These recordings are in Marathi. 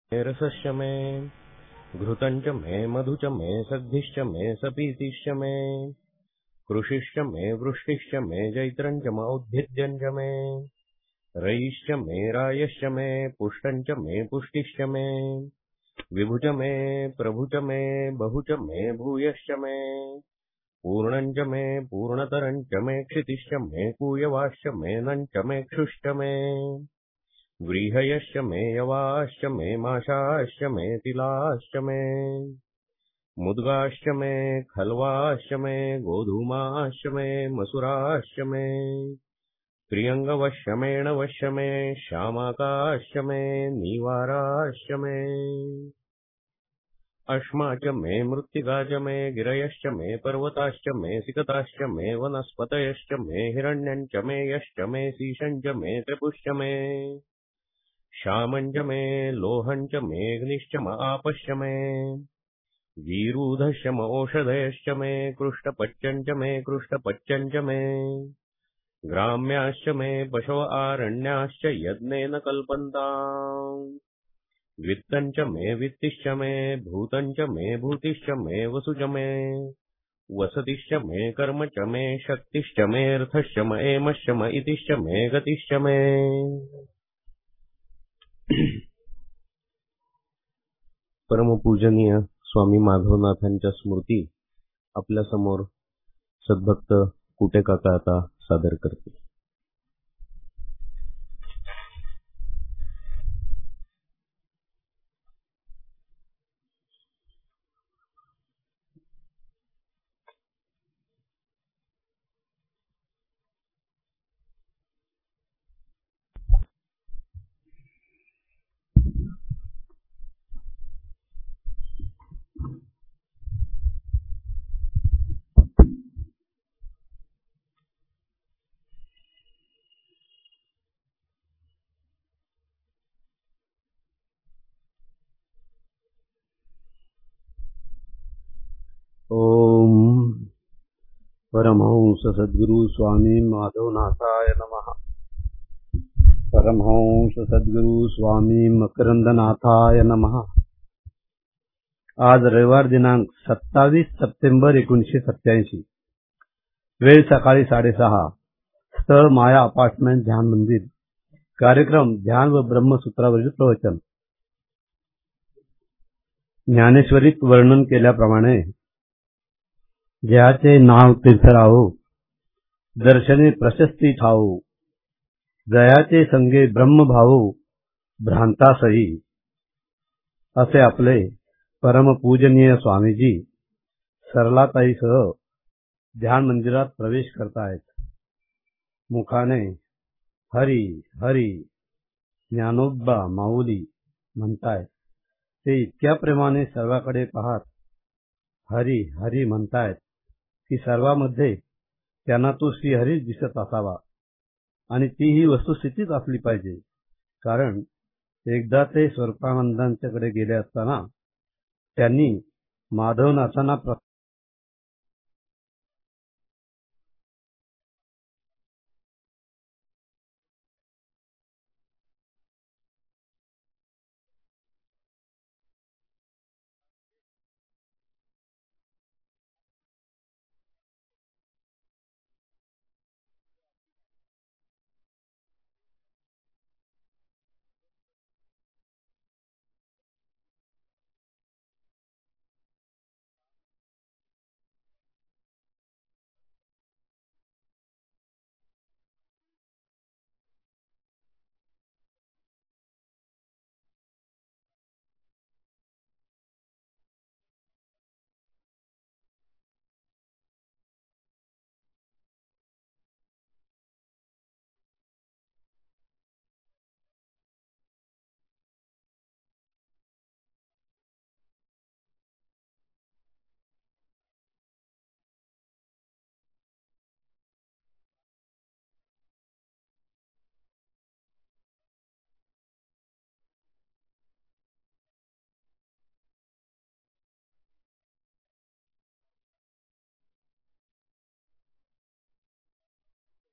मे रसश्च मे घृतञ्च मे मधुच मे सद्भिश्च मे सपीतिश्च मे कृषिश्च मे वृष्टिश्च मे जैत्रञ्च मौद्भिद्यञ्च मे रयिश्च मे रायश्च मे पुष्टञ्च मे पुष्टिश्च मे विभुच मे प्रभुच मे बहुच मे भूयश्च मे पूर्णञ्च मे पूर्णतरञ्च मे क्षितिश्च मे कूयवाश्च मे नञ्च मे क्षुश्च मे व्रीहयश्च मे यवाश्च मे माशाश्च मे तिलाश्च मे मुद्गाश्च मे खल्वाश्च मे गोधूमाश्च मे मसुराश्च मे प्रियङ्गवश्च मेणवश्च मे श्यामाकाश्च मे नीवाराश्च मे अश्मा च मे मृत्तिका च मे गिरयश्च मे पर्वताश्च मे सिकताश्च मे वनस्पतयश्च मे हिरण्यञ्च मे यश्च मे सीशञ्च मे त्रिपुश्च मे श्यामञ्च मे लोहञ्च मेऽग्निश्च म आपश्च मे वीरूधश्च म ओषधयश्च मे कृष्टपच्यञ्च मे कृष्टपच्यञ्च मे ग्राम्याश्च मे पशव आरण्याश्च यज्ञेन कल्पन्ताम् वित्तञ्च मे वित्तिश्च मे भूतञ्च मे भूतिश्च मे वसुच मे वसतिश्च मे कर्म च मे शक्तिश्च मेऽर्थश्च म एमश्च म इतिश्च मे गतिश्च मे परमपूजनीय स्वामी माधवनाथांच्या स्मृती आपल्या समोर सद्भक्त कुटे काका आता सादर करतील. ओम परमहंस सद्गुरु स्वामी माधवनाथाय नमः. परमहंस सद्गुरु स्वामी मकरंदनाथाय नमः. आज रविवार दिनांक 27 सप्टेंबर 1987. वेळ सकाळी 6:30. स्थळ माया अपार्टमेंट ध्यान मंदिर. कार्यक्रम ध्यान व ब्रह्मसूत्रावरील प्रवचन. ज्ञानेश्वरीत वर्णन केल्याप्रमाणे जयाचे नाव तीर्थरावो, दर्शने प्रशस्ती ठावो, जयाचे संगे ब्रह्मभावो, भ्रांतासही, असे आपले परमपूजनीय स्वामीजी सरलाताईसह ध्यान मंदिरात प्रवेश करतायत. मुखाने हरी हरी ज्ञानोबा माऊली म्हणतायत. ते इतक्या प्रेमाने सर्वाकडे पाहत हरी हरी म्हणतायत की सर्वांमध्ये त्यांना तो श्रीहरीच दिसत असावा आणि ती ही वस्तुस्थितीच असली पाहिजे. कारण एकदा ते स्वरूपानंदांच्याकडे गेले असताना त्यांनी माधवनाथांना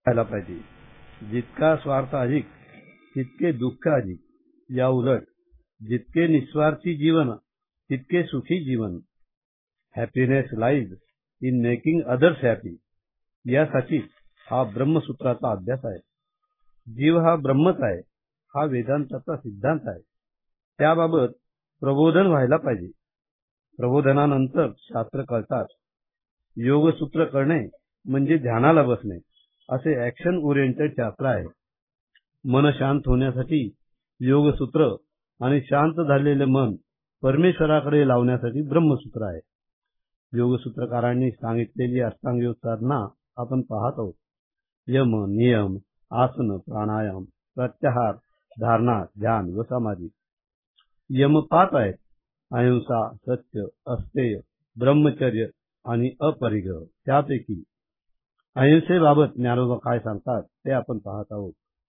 पाहिजे. जितका स्वार्थ अधिक तितके दुःख अधिक. या उलट जितके निस्वार्थी जीवन तितके सुखी जीवन. Happiness lies in making others happy. यासाठी हा ब्रह्मसूत्राचा अभ्यास आहे. जीव हा ब्रह्मच आहे हा वेदांताचा सिद्धांत आहे. त्याबाबत प्रबोधन व्हायला पाहिजे. प्रबोधनानंतर शास्त्र कळतात. योगसूत्र करणे म्हणजे ध्यानाला बसणे असे ऍक्शन ओरिएंटेड शास्त्र आहे. मन शांत होण्यासाठी योगसूत्र आणि शांत झालेले मन परमेश्वराकडे लावण्यासाठी ब्रह्मसूत्र आहे. योगसूत्रकारांनी सांगितलेली अष्टांगयोग साधना आपण पाहत आहोत. यम, नियम, आसन, प्राणायाम, प्रत्याहार, धारणा, ध्यान व समाधी. यम 5 आहेत. अहिंसा, सत्य, अस्तेय, ब्रह्मचर्य आणि अपरिग्रह. त्यापैकी अहिंसेबाबत ज्ञानोबा काय सांगतात ते आपण पाहत आहोत.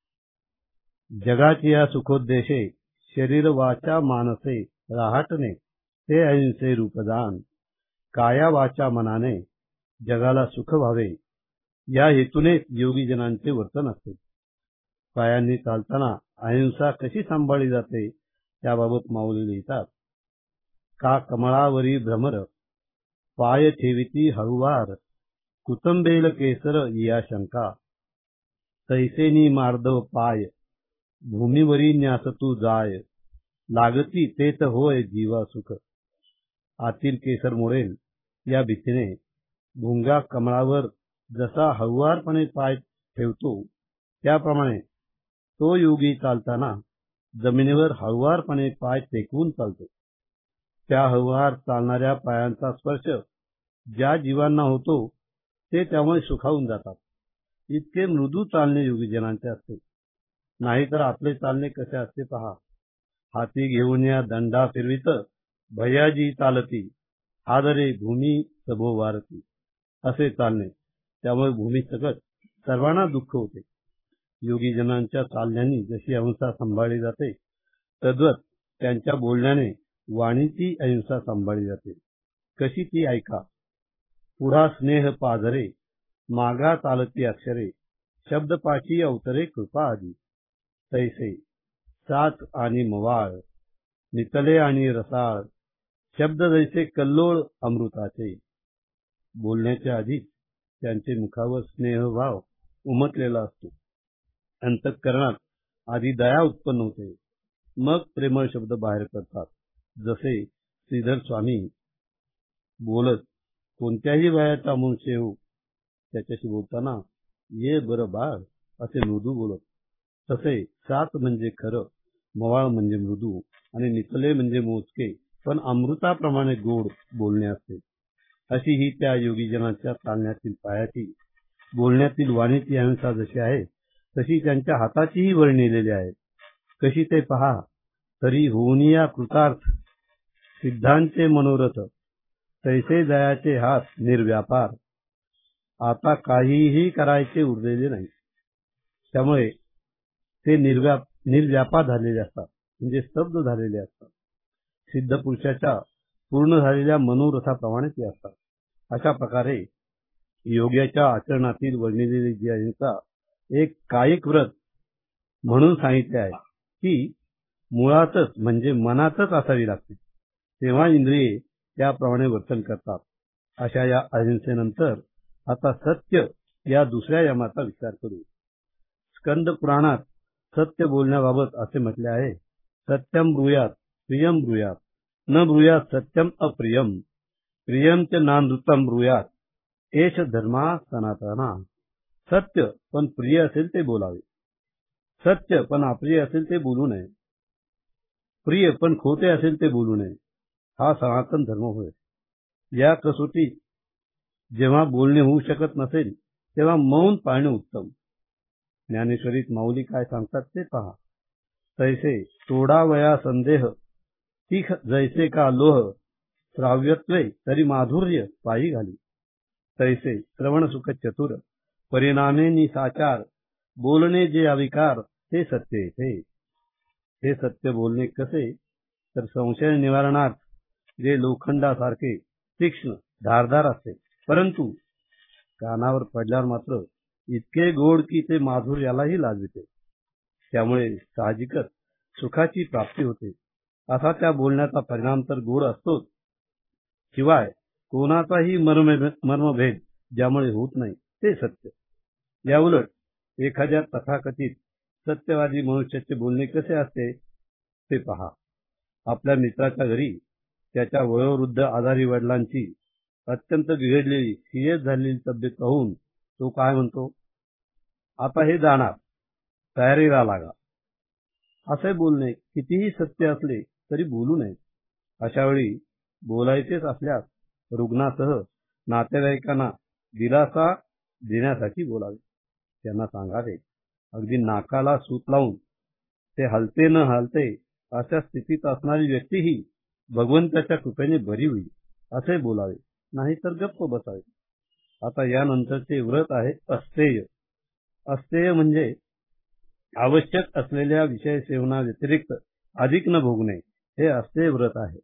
जगाची या सुखोद्देशे शरीर वाचा मानसे राहटणे ते अहिंसे रूपदान. काया वाचा मनाने जगाला सुख व्हावे या हेतूने योगीजनांचे वर्तन असते. पायांनी चालताना अहिंसा कशी सांभाळली जाते त्याबाबत माऊली लिहितात. का कमळावरी भ्रमर पाय ठेविती हळुवार. कुतंबेल केसर या शंका तैसेनी मार्दव पाय. भूमीवरी न्यास तू जाय लागती तेच होय जीवा सुख. आतील केसर मोडेल या भीतीने भुंगा कमळावर जसा हळुवारपणे पाय ठेवतो त्याप्रमाणे तो योगी चालताना जमिनीवर हळुवारपणे पाय टेकवून चालतो. त्या हळुवार चालणाऱ्या पायांचा स्पर्श ज्या जीवांना होतो ते त्यामुळे सुखावून जातात. इतके मृदू चालणे योगीजनांचे असते. नाहीतर आपले चालणे कसे असते पहा. हाती घेऊन या दंडा फिरवित भैयाजी चालती आदरे भूमी सभोवारती असे चालणे. त्यामुळे भूमी सकट सर्वांना दुःख होते. योगीजनांच्या चालण्याने जशी अहिंसा सांभाळली जाते तद्वत त्यांच्या बोलण्याने वाणीची अहिंसा सांभाळली जाते. कशी ती ऐका. पुढा स्नेह पाझरे मागा चालती अक्षरे शब्दपाठी अवतरे कृपा आधी. तैसे साच आणि मवाळ नितले आणि रसाळ शब्द जैसे कल्लोळ अमृताचे. बोलण्याच्या आधी त्यांचे मुखावर स्नेहभाव उमटलेला असतो. अंतःकरणात आधी दया उत्पन्न होते मग प्रेमळ शब्द बाहेर पडतात. जसे श्रीधर स्वामी बोलत कोणत्याही वयाचा मनुष्य हो त्याच्याशी बोलताना ये बरं बाळ असे मृदू बोलत. तसे सात म्हणजे खरं, मवाळ म्हणजे मृदू आणि नितले म्हणजे मोजके पण अमृताप्रमाणे गोड बोलणे असते. अशी ही त्या योगीजनांच्या चालण्यातील पायाची बोलण्यातील वाणीची अहिंसा जशी आहे तशी त्यांच्या हाताचीही वर्णिलेली आहे. कशी ते पहा. तरी होऊनिया कृतार्थ सिद्धांचे मनोरथ तैसे दयाचे हात निर्व्यापार. आता काहीही करायचे उरलेले नाही. त्यामुळे ते निर्व्यापार झालेले असतात म्हणजे स्तब्ध झालेले असतात. सिद्ध पुरुषाच्या पूर्ण झालेल्या मनोरथाप्रमाणे ते असतात. अशा प्रकारे योग्याच्या आचरणातील वर्णिलेली जी अहिंसा एक कायिक व्रत म्हणून सांगितले आहे ती मुळातच म्हणजे मनातच असावी लागते. तेव्हा इंद्रिये त्याप्रमाणे वर्तन करतात. अशा या अहिंसेनंतर आता सत्य या दुसऱ्या यमाचा विचार करू. स्कंद पुराणात सत्य बोलण्याबाबत असे म्हटले आहे. सत्यम ब्रूयात प्रियम ब्रूयात न ब्रूयात सत्यम अप्रियम प्रियम च नानृतम ब्रूयात एष धर्मा सनातना. सत्य पण प्रिय असेल ते बोलावे. सत्य पण अप्रिय असेल ते बोलू नये. प्रिय पण खोटे असेल ते बोलू नये. हा सनातन धर्म होय. या कसोटीत जेव्हा बोलणे होऊ शकत नसेल तेव्हा मौन पाळणे उत्तम. ज्ञानेश्वरीत माऊली काय सांगतात ते पहा. तैसे तोडावया संदेह तीख जैसे का लोह श्राव्यत्वे तरी माधुर्य पायी घाली. तैसे श्रवण सुख चतुर परिणामे निसाचार बोलणे जे अविकार ते सत्य येथे. हे सत्य बोलणे कसे तर संशय निवारणार्थ जे लोखंडासारखे तीक्ष्ण धारदार असते परंतु कानावर पडल्यावर मात्र इतके गोड की ते माधुर्यालाही लाजविते. त्यामुळे साहजिकच सुखाची प्राप्ती होते. असा त्या बोलण्याचा परिणाम तर गोड असतोच, शिवाय कोणाचाही मर्मभेद ज्यामुळे होत नाही ते सत्य. याउलट एखाद्या तथाकथित सत्यवादी मनुष्याचे बोलणे कसे असते ते पहा. आपल्या मित्राच्या घरी त्याच्या वयोवृद्ध आजारी वडिलांची अत्यंत बिघडलेली सिरियस झालेली तब्येत पाहून तो काय म्हणतो, आता हे जाणार, तयारीला लागा. असे बोलणे कितीही सत्य असले तरी बोलू नये. अशा वेळी बोलायचेच असल्यास रुग्णासह नातेवाईकांना दिलासा देण्यासाठी बोलावे. त्यांना सांगावे, अगदी नाकाला सूत लावून ते हलते न हलते अशा स्थितीत असणारी व्यक्तीही भगवंताच्या कृपेने बरी होईल असे बोलावे, नाहीतर गप्प बसावे. आता यानंतरचे व्रत आहे अस्तेय. अस्तेय म्हणजे आवश्यक असलेल्या विषय सेवना व्यतिरिक्त अधिक न भोगणे, हे अस्तेय व्रत आहे.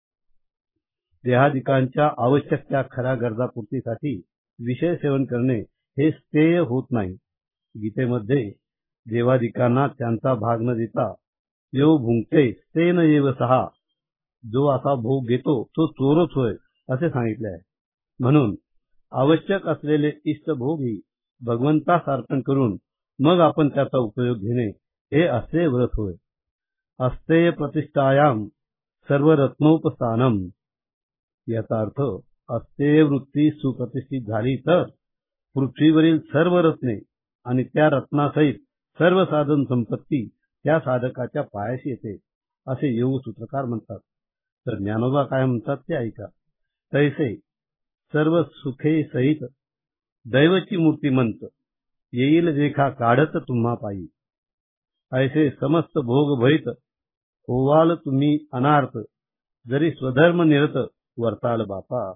देहादिकांच्या आवश्यक त्या खऱ्या गरजापूर्तीसाठी विषय सेवन करणे हे स्थेय होत नाही. गीतेमध्ये देवादिकांना त्यांचा भाग न देता यो भुंक्ते तेन एव सहा, जो असा भोग घेतो तो चोरच होय असे सांगितले आहे. म्हणून आवश्यक असलेले इष्टभोगही भगवंतास अर्पण करून मग आपण त्याचा उपयोग घेणे हे अस्तेय व्रत होय. अस्तेय प्रतिष्ठायाम सर्व रत्नोपस्थानम. याचा अर्थ अस्तेय वृत्ती सुप्रतिष्ठित झाली तर पृथ्वीवरील सर्व रत्ने आणि त्या रत्नासहित सर्व साधन संपत्ती त्या साधकाच्या पायाशी येते असे योगसूत्रकार म्हणतात. तर ज्ञानोबा काय म्हणतात ते ऐका. तैसे सर्व सुखे सहित दैवची मूर्तिमंत येईल रेखा काढत तुम्हा पायी. ऐसे समस्त भोग भरित होवाल तुम्ही अनार्थ, जरी स्वधर्म निरत वर्ताल बापा.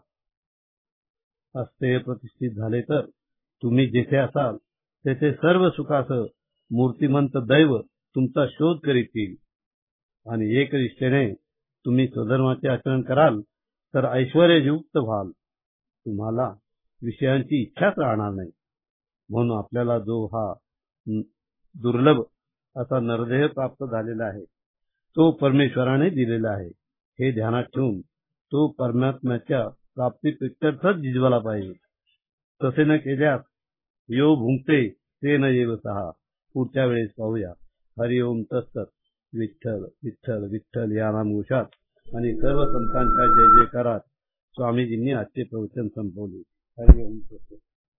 अस्तेय प्रतिष्ठित झाले तर तुम्ही जेथे असाल तेथे सर्व सुखासह मूर्तिमंत दैव तुमचा शोध करीत येईल. आणि एकनिष्ठेने तुम्ही स्वधर्माचे आचरण कराल तर ऐश्वर्ययुक्त व्हाल. तुम्हाला विषयांची इच्छाच राहणार नाही. म्हणून आपल्याला जो हा दुर्लभ असा नरदेह प्राप्त झालेला आहे तो परमेश्वराने दिलेला आहे हे ध्यानात ठेवून तो परमात्म्याच्या प्राप्तीप्रित्यर्थच झिजवायला पाहिजे. तसे न केल्यास यो भुंक्ते ते न येव सहा. पुढच्या वेळेस पाहूया. हरि ओम तत्सत. विठ्ठल विठ्ठल विठ्ठल या नामघोषात आणि सर्व संतांच्या जय जयकारात स्वामीजींनी आजचे प्रवचन संपवले. हरि ओम तत्सत.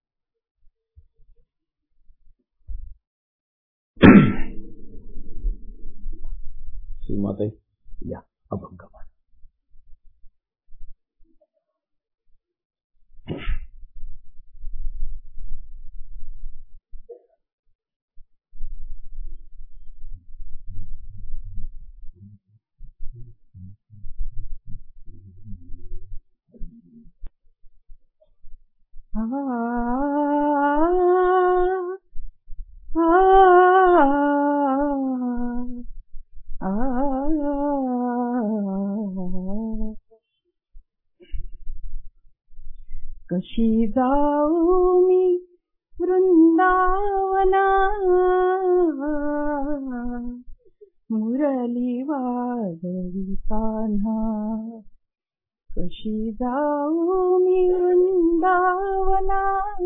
श्रीमाते या अभंग. कशी जाऊ मी वृंदावना, मुरली वाजवी कान्हा. कशी जाऊ मी वृंदावना,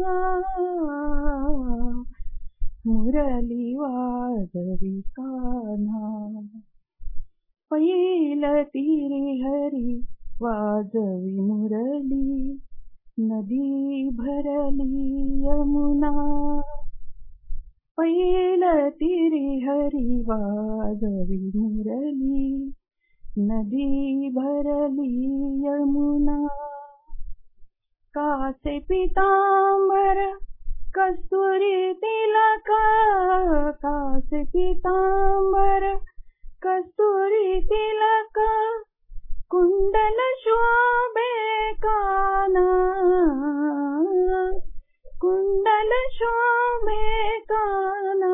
मुरली वाजवी कान्हा. पैल तीरे हरी वाजवी मुरली, नदी भरली यमुना. पैल तीरे हरी वाजवी मुरली, नदी भरली यमुना. कासे पीतांबर कस्तुरी तिलक, कासे पीतांबर कस्तुरी तिलक. कुंडल शोभे काना, कुंडल शोभे काना.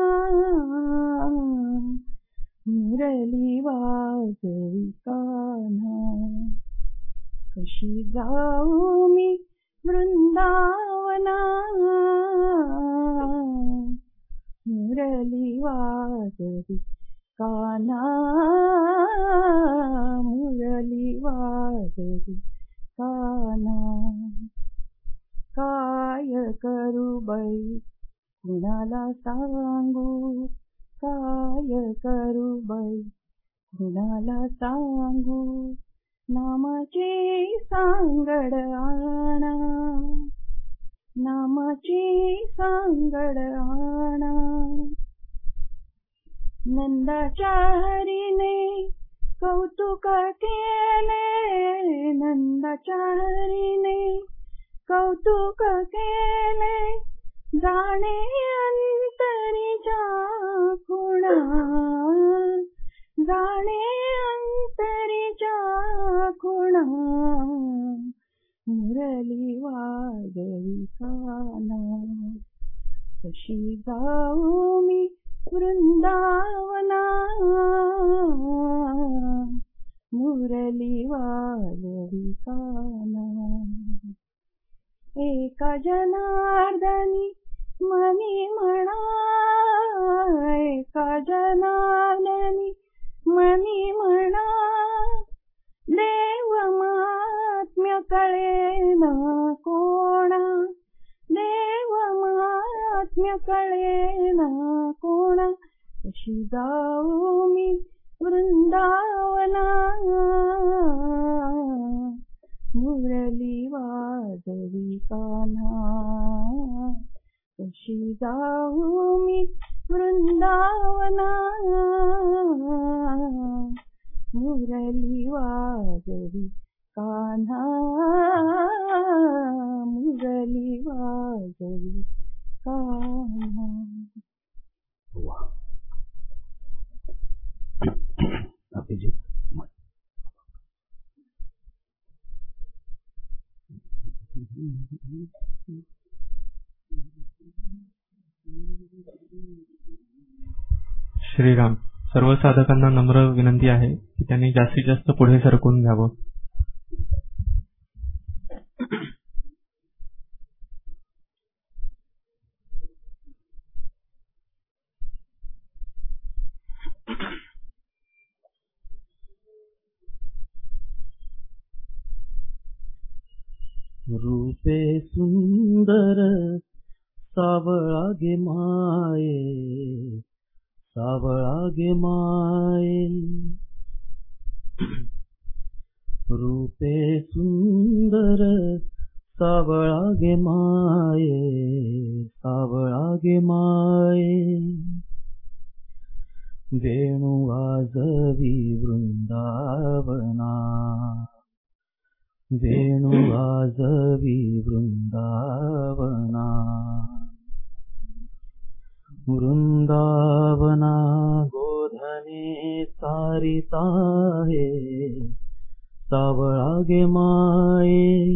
मुरली वाजवी कान्हा. कशी जाऊ मी वृंदावना, मुरली वाजवी कान्हा मुरली वाजवी कान्हा. काय करू बाई कुणाला सांगू, काय करू बाई कुणाला सांगू, नामाची सांगड आणा, नामाची सांगड आणा. नंदाच्या हरीने कौतुक केले, नंदाच्या हरीने कौतुक केले, जाणे अंतरीच्या खुणा, जाणे अंतरीच्या खुणा. मुरली वाजवी कान्हा, कशी जाऊ मी वृंदावना, मुरली वाजवी कान्हा. एका जनार्दनी मनी म्हणा, एका जनार्दनी मनी म्हणा, देव महात्म्य कळेना कोणा, देव महात्म्य कळेना कोणा. कशी जाऊ मी वृंदावना, मुरली वाजवी कान्हा. कशी जाऊ मी वृंदावना, मुरली वाजवी कान्हा, मुरली वाजवी कान्हा. अभिजित श्रीराम. सर्व साधकांना नम्र विनंती आहे की त्यांनी जास्तीत जास्त पुढे सरकून घ्यावं. रूपे सुंदर सावळा गे माये, सावळा गे माये. रूपे सुंदर सावळा गे माये, सावळा गे माये. वेणू वाजवी वृंदावना, वेणू वाजवी वृंदावना. वृंदावना गोधने चारिता है, सावळा गे माये.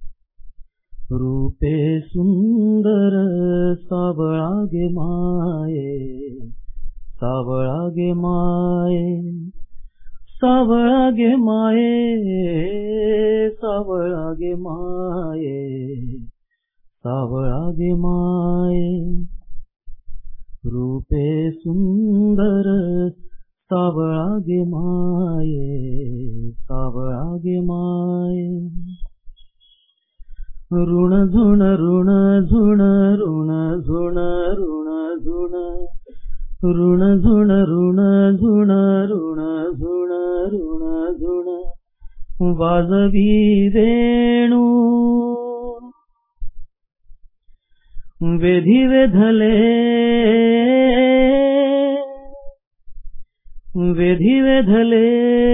रूपे सुंदर सावळा गे माये, सावळा गे माये. सावळा गे माये, सावळा गे माये, सावळा गे माये. रूपे सुंदर सावळा गे माये, सावळा गे माये. ऋण झुण ऋण झुण ऋण झुण ऋण झुण, ऋण झुण ऋण झुण ऋण झुण ऋण झुण. वाजवी वेणू वेधी वेधले, वेधी वेधले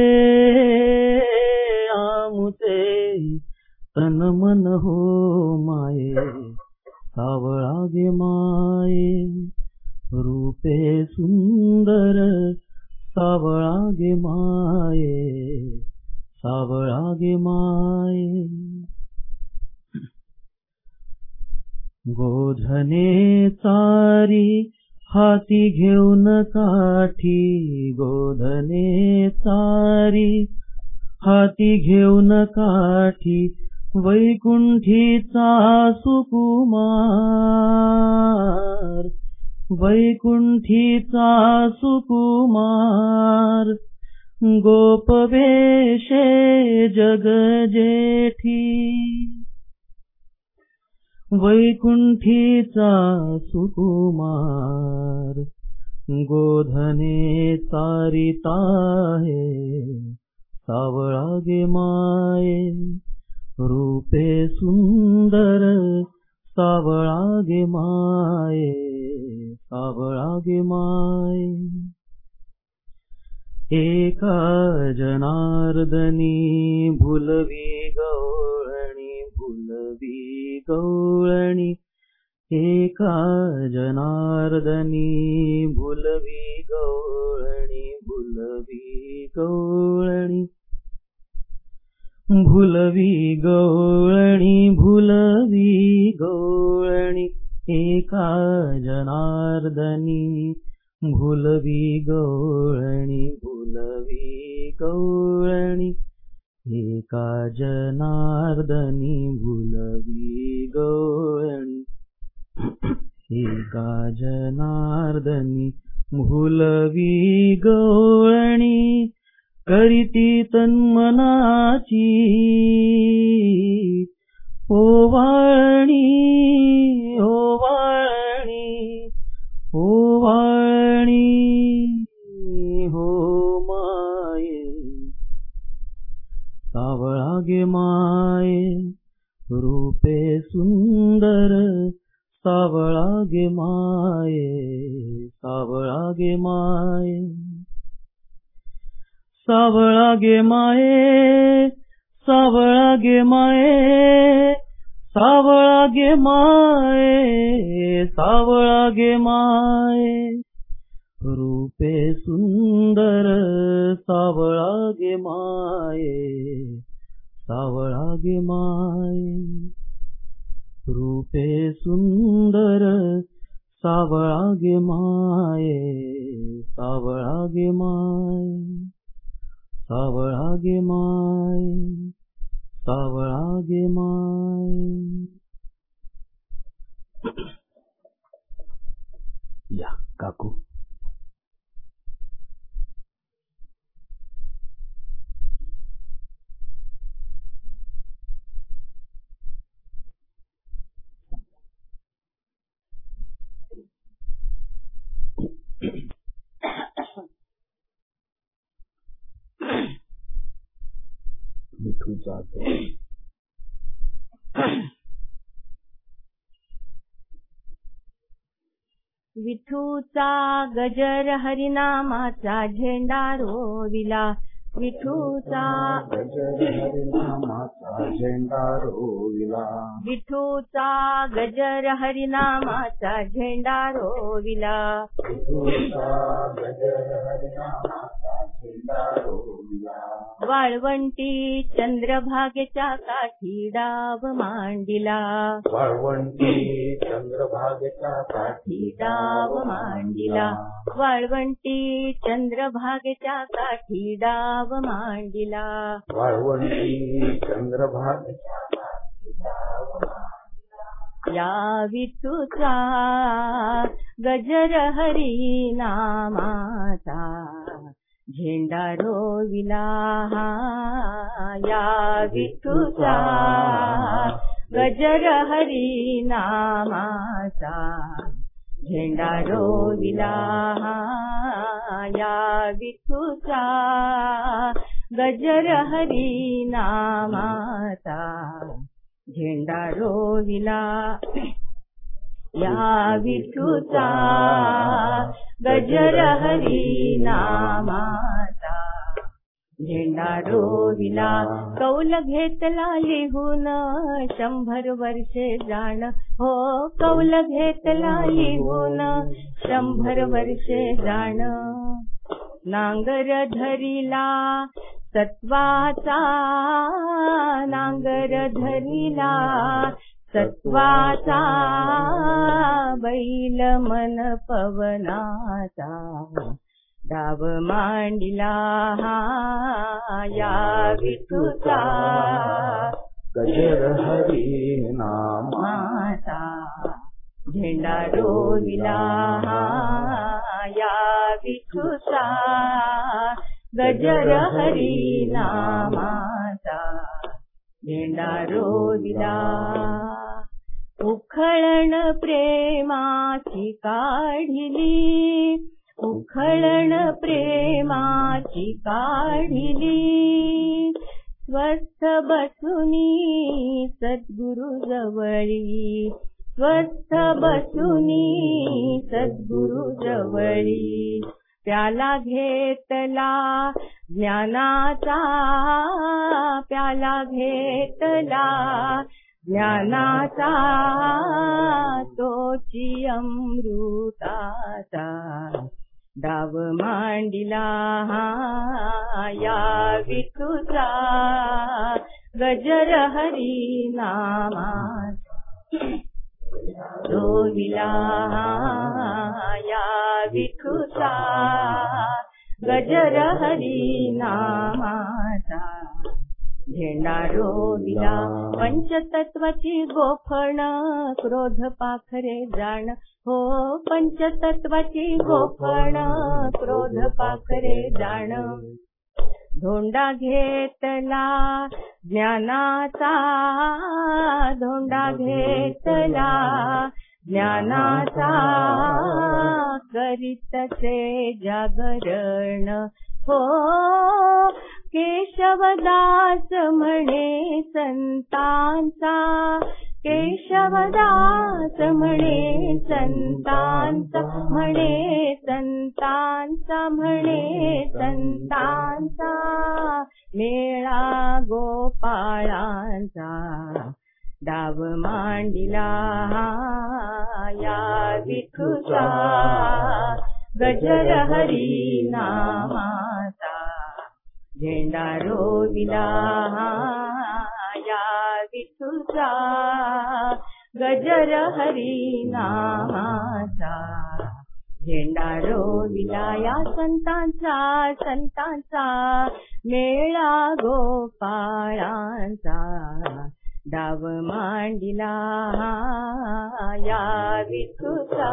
आमुचे तन मन हो माये. सावळा गे माये. रूपे सुंदर सावळा गे माये, सावळा गे माये. गोधने चारी हाती घेऊन काठी, गोधने चारी हाती घेऊन काठी. वैकुंठीचा सुकुमार, वैकुंठीचा सुकुमार गोपवेशे जगजेठी वैकुंठीचा सुकुमार गोधने चारिता है सावळा गे माये रूपे सुंदर सावळा गे माये सावळा गे माये एका जनार्दनी भुलवी गवळणी एका जनार्दनी भुलवी गवळणी एका जनार्दनी भुलवी गवळणी एका जनार्दनी भुलवी गवळणी एका जनार्दनी भुलवी गवळणी करीती तन्मनाची ओवाळणी हो माये सावळा गे माये रूपे सुंदर सावळा गे माये सावळा गे माये सावळा गे माये सावळा गे माये सावळा गे माये सावळा गे माये रूपे सुंदर सावळा गे माये सावळा गे माये रूपे सुंदर सावळा गे माये सावळा गे माये सावळा गे माये सावळा गे माये या काकू मिठूचा विठूचा गजर हरिनामाचा झेंडा रोविला विठूचा गजर हरिनामाचा झेंडा रोविला विठूचा गजर हरिनामाचा झेंडा रोविला विठूचा गजर हरिनामाचा झेंडा रोविला वाळवंटी चंद्रभागेच्या काठी डाव मांडिला वाळवंटी चंद्रभागेच्या काठी डाव मांडिला वाळवंटी चंद्रभागेच्या काठी डाव मांडिला वाळवंटी चंद्रभागेच्या या विठूचा गजर हरिनामाचा झेंडा रोविला या विठूचा गजर हरिनामाचा झेंडा रोविला या विठूचा गजर हरिनामाचा झेंडा रोविला या विठूचा गजर हरिनामाचा झेंडा रोविला कौल घेतला लिहून 100 वर्षे जाण हो कौल घेतला लिहून 100 वर्षे जाण नांगर धरिला सत्वाचा नांगर धरिला सत्वाचा बैल मन पवनाचा डाव मांडिला या विठूचा गजर हरिनामाचा झेंडा रोविला या विठूचा गजर हरी नामाचा झेंडा रोविला उखळण प्रेमाची काढिली उखळण प्रेमाची काढिली स्वस्थ बसुनी सद्गुरु जवळी स्वस्थ बसुनी सद्गुरु जवळी प्याला घेतला ज्ञानाचा प्याला घेतला ज्ञानाचा तोची अमृताचा डाव मांडिला या विठूचा गजर हरी नामाचा रोविला या विठूचा गजर हरी नामाचा झेंडा रोविला पंचतत्वाची गोफण क्रोध पाखरे जाण हो पंचतत्वाची गोफण क्रोध पाखरे जाण धोंडा घेतला ज्ञानाचा धोंडा घेतला ज्ञानाचा करीतसे जागरण हो केशवदास म्हणे संतांचा केशवदास म्हणे संतांचा म्हणे संतांचा म्हणे संतांचा मेळा गोपाळांचा डाव मांडिला या विठूचा गजर हरी नामाचा झेंडा रोविला या विठूचा गजर हरी नामाचा झेंडा रोविला या संतांचा संतांचा मेळा गोपाळांचा डाव मांडिला या विठूचा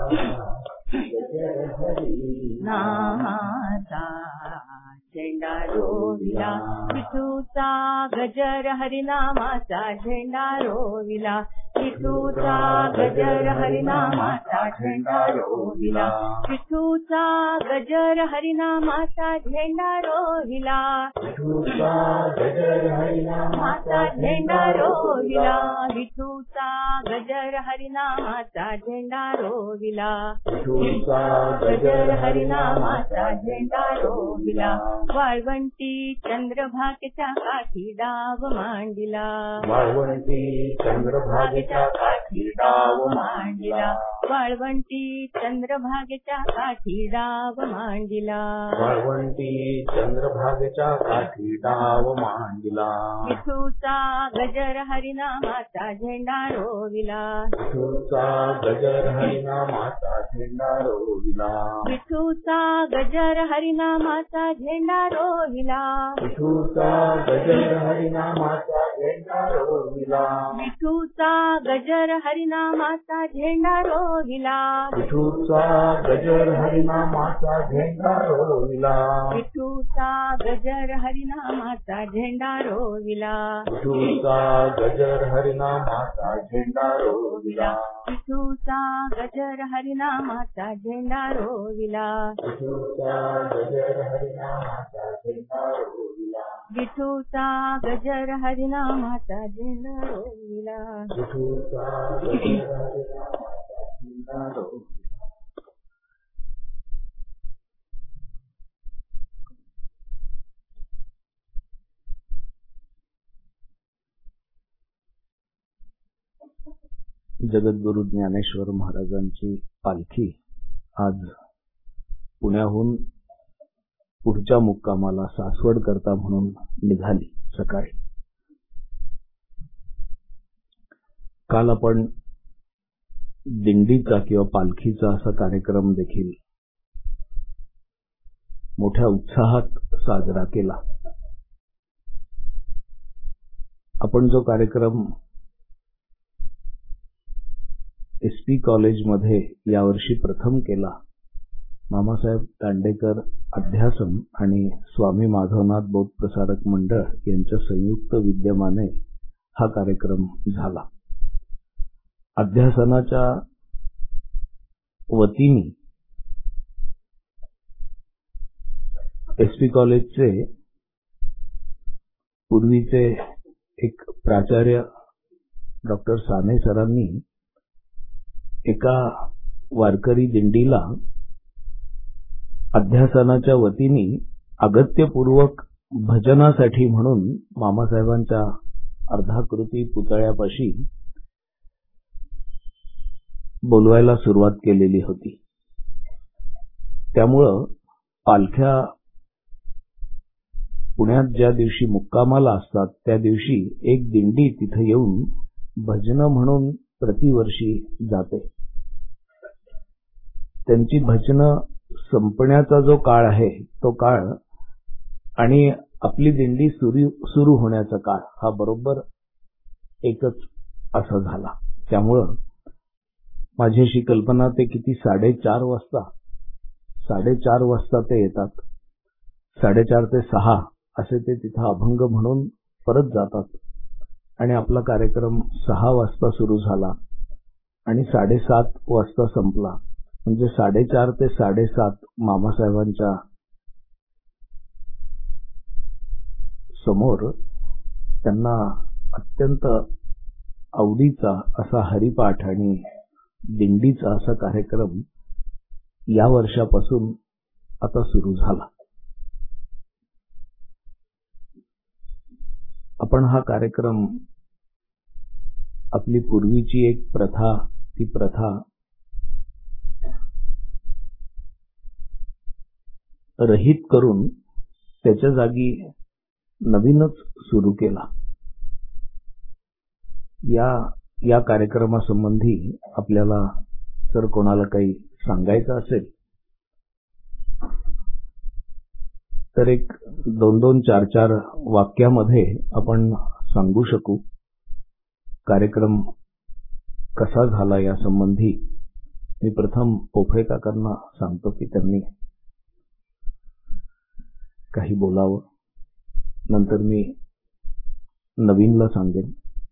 नामाचा झेंडा रोविला विठूचा गजर हरिनामाचा झेंडा रोविला विठूचा गजर हरिनामाचा झेंडा रोविला विठूचा गजर हरिनामाचा झेंडा रोविला विठूचा गजर हरिनामाचा झेंडा रोविला विठूचा गजर हरिनामाचा झेंडा रोविला विठूचा गजर हरिनामाचा झेंडा रोविला वाळवंटी चंद्रभागेच्या काठी डाव मांडिला वाळवंटी चंद्रभागेच्या काठी डाव मांडिला वाळवंटी चंद्रभागेच्या काठी डाव मांडिला वाळवंटी चंद्रभागेच्या काठी डाव मांडिला विठूचा गजर हरिनामाचा झेंडा रोविला विठूचा गजर हरिनामाचा झेंडा रोविला विठूचा गजर हरिनामाचा झेंडा रोविला विठूचा गजर हरिनामाचा झेंडा रोविला विठूचा गजर हरिनामाचा झेंडा रोविला विठूचा गजर हरिनामाचा झेंडा रोविला विठूचा गजर हरिनामाचा झेंडा रोविला विठूचा गजर हरिनामाचा झेंडा रोविला विठूचा गजर हरिनामाचा झेंडा रोविला विठूचा गजर हरिनामाचा झेंडा रोविला विठूचा गजर हरिनामाचा झेंडा रोविला विठूचा गजर हरिनामाचा झेंडा रोविला जगद्गुरु ज्ञानेश्वर महाराजांची पालखी आज पुण्याहून पुढच्या मुक्कामाला सासवड करता म्हणून निघाली सकाळी. काल आपण दिंडीचा किंवा पालखीचा असा कार्यक्रम देखील मोठ्या उत्साहात साजरा केला. आपण जो कार्यक्रम SP कॉलेजमध्ये यावर्षी प्रथम केला. मामासाहेब दांडेकर अध्यासन आणि स्वामी माधवनाथ बौद्ध प्रसारक मंडळ यांच्या संयुक्त विद्यमाने हा कार्यक्रम झाला. अध्यासनाच्या वतीने SP कॉलेजचे पूर्वीचे एक प्राचार्य डॉक्टर साने सरांनी एका वारकरी दिंडीला अध्यासनाच्या वतीने अगत्यपूर्वक भजनासाठी म्हणून मामासाहेबांच्या अर्धाकृती पुतळ्यापाशी बोलवायला सुरुवात केलेली होती. त्यामुळं पालख्या पुण्यात ज्या दिवशी मुक्कामाला असतात त्या दिवशी एक दिंडी तिथे येऊन भजनं म्हणून प्रतिवर्षी जाते. त्यांची भजनं संपण्याचा जो काळ आहे तो काळ आणि आपली दिंडी सुरू होण्याचा काळ हा बरोबर एकच असा झाला. त्यामुळं माझी अशी कल्पना ते किती 4:30 वाजता ते येतात. 4:30 ते 6 असे ते तिथं अभंग म्हणून परत जातात आणि आपला कार्यक्रम 6 वाजता सुरू झाला आणि 7:30 वाजता संपला. म्हणजे 4:30 ते 7:30 मामासाहेबांच्या समोर त्यांना अत्यंत आवडीचा असा हरिपाठ आणि दिंडीचा असा कार्यक्रम या वर्षापासून आता सुरू झाला. आपण हा कार्यक्रम आपली पूर्वीची एक प्रथा ती प्रथा रहित करून त्याच्या जागी नवीनच सुरू केला. या कार्यक्रमासंबंधी आपल्याला जर कोणाला काही सांगायचं असेल तर एक 2-2, 4-4 वाक्यामध्ये आपण सांगू शकू. कार्यक्रम कसा झाला या संबंधी मी प्रथम पोफळे काकांना सांगतो की त्यांनी काही बोलावं. नंतर मी नवीनला सांगेन.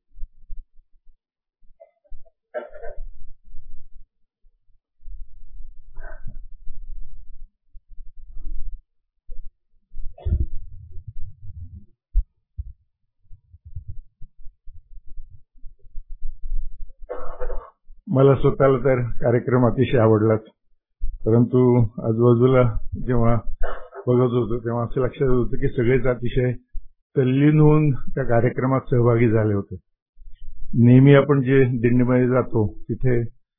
मला स्वतःला तर कार्यक्रम अतिशय आवडलाच, परंतु आजूबाजूला जेव्हा बघत होतो तेव्हा असं लक्षात होतं की सगळेच अतिशय तल्लीन होऊन त्या कार्यक्रमात सहभागी झाले होते. नेहमी आपण जे दिंडीमध्ये जातो तिथे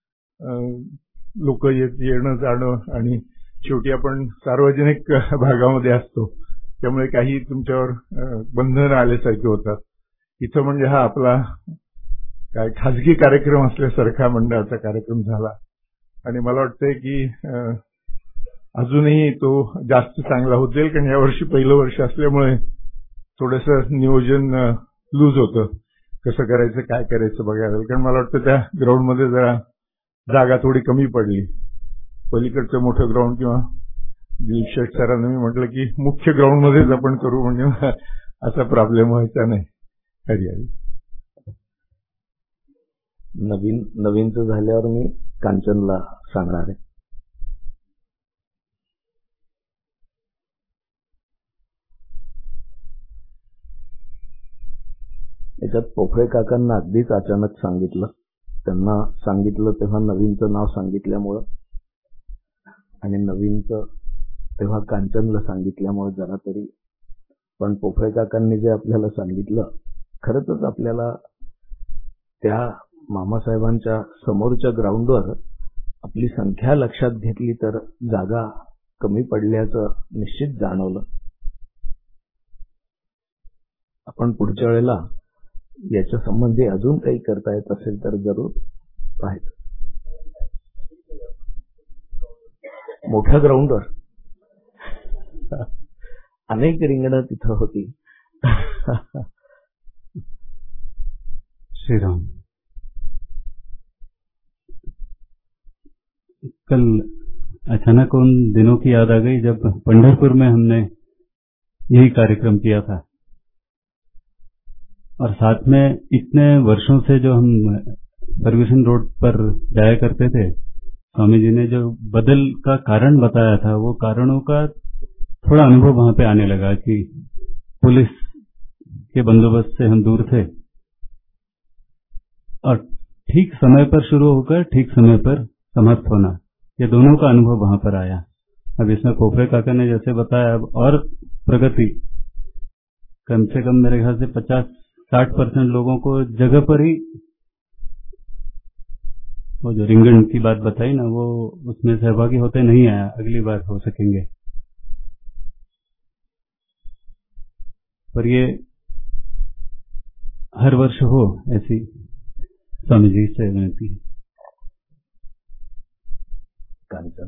लोक येणं जाणं आणि शेवटी आपण सार्वजनिक भागामध्ये असतो त्यामुळे काही तुमच्यावर बंधनं आल्यासारखे होतात. इथं म्हणजे हा आपला काय खाजगी कार्यक्रम असल्यासारखा मंडळाचा कार्यक्रम झाला आणि मला वाटतंय की अजूनही तो जास्त चांगला होत जाईल, कारण यावर्षी पहिलं वर्ष असल्यामुळे थोडंसं नियोजन लूज होतं. कसं करायचं काय करायचं बघायला, कारण मला वाटतं त्या ग्राउंडमध्ये जरा जागा थोडी कमी पडली. पलीकडचं मोठं ग्राउंड किंवा दिलीप शेठ सरांना मी म्हटलं की मुख्य ग्राउंडमध्येच आपण करू म्हणजे असा प्रॉब्लेम व्हायचा नाही. हरिहरी नवीनचं झाल्यावर मी कांचनला सांगणार आहे. याच्यात पोफळे काकांना अगदीच अचानक सांगितलं. त्यांना सांगितलं तेव्हा नवीनचं नाव सांगितल्यामुळं आणि नवीनचं तेव्हा कांचनला सांगितल्यामुळे जरा तरी, पण पोफळे काकांनी जे आपल्याला सांगितलं खरंच आपल्याला त्या मामासाहेबांच्या समोरच्या ग्राउंडवर आपली संख्या लक्षात घेतली तर जागा कमी पडल्याचं निश्चित जाणवलं. आपण पुढच्या वेळेला याच्या संबंधी अजून काही करता येत असेल तर जरूर पाहायचं. मोठ्या ग्राउंडवर अनेक रिंगणं तिथं होती. श्रीराम. कल अचानक उन दिनों की याद आ गई जब पंढरपुर में हमने यही कार्यक्रम किया था, और साथ में इतने वर्षों से जो हम फर्ग्यूसन रोड पर जाया करते थे, स्वामी जी ने जो बदल का कारण बताया था, वो कारणों का थोड़ा अनुभव वहां पे आने लगा कि पुलिस के बंदोबस्त से हम दूर थे और ठीक समय पर शुरू होकर ठीक समय पर समाप्त होना, ये दोनों का अनुभव वहां पर आया। अब इसमें खोपरे काका ने जैसे बताया, अब और प्रगति, कम से कम मेरे ख्याल से 50-60% लोगों को जगह पर ही, वो जो रिंगण की बात बताई ना, वो उसमें सहभागी होते नहीं आया, अगली बार हो सकेंगे। पर ये हर वर्ष हो, ऐसी स्वामी जी से विनती है। कांचन।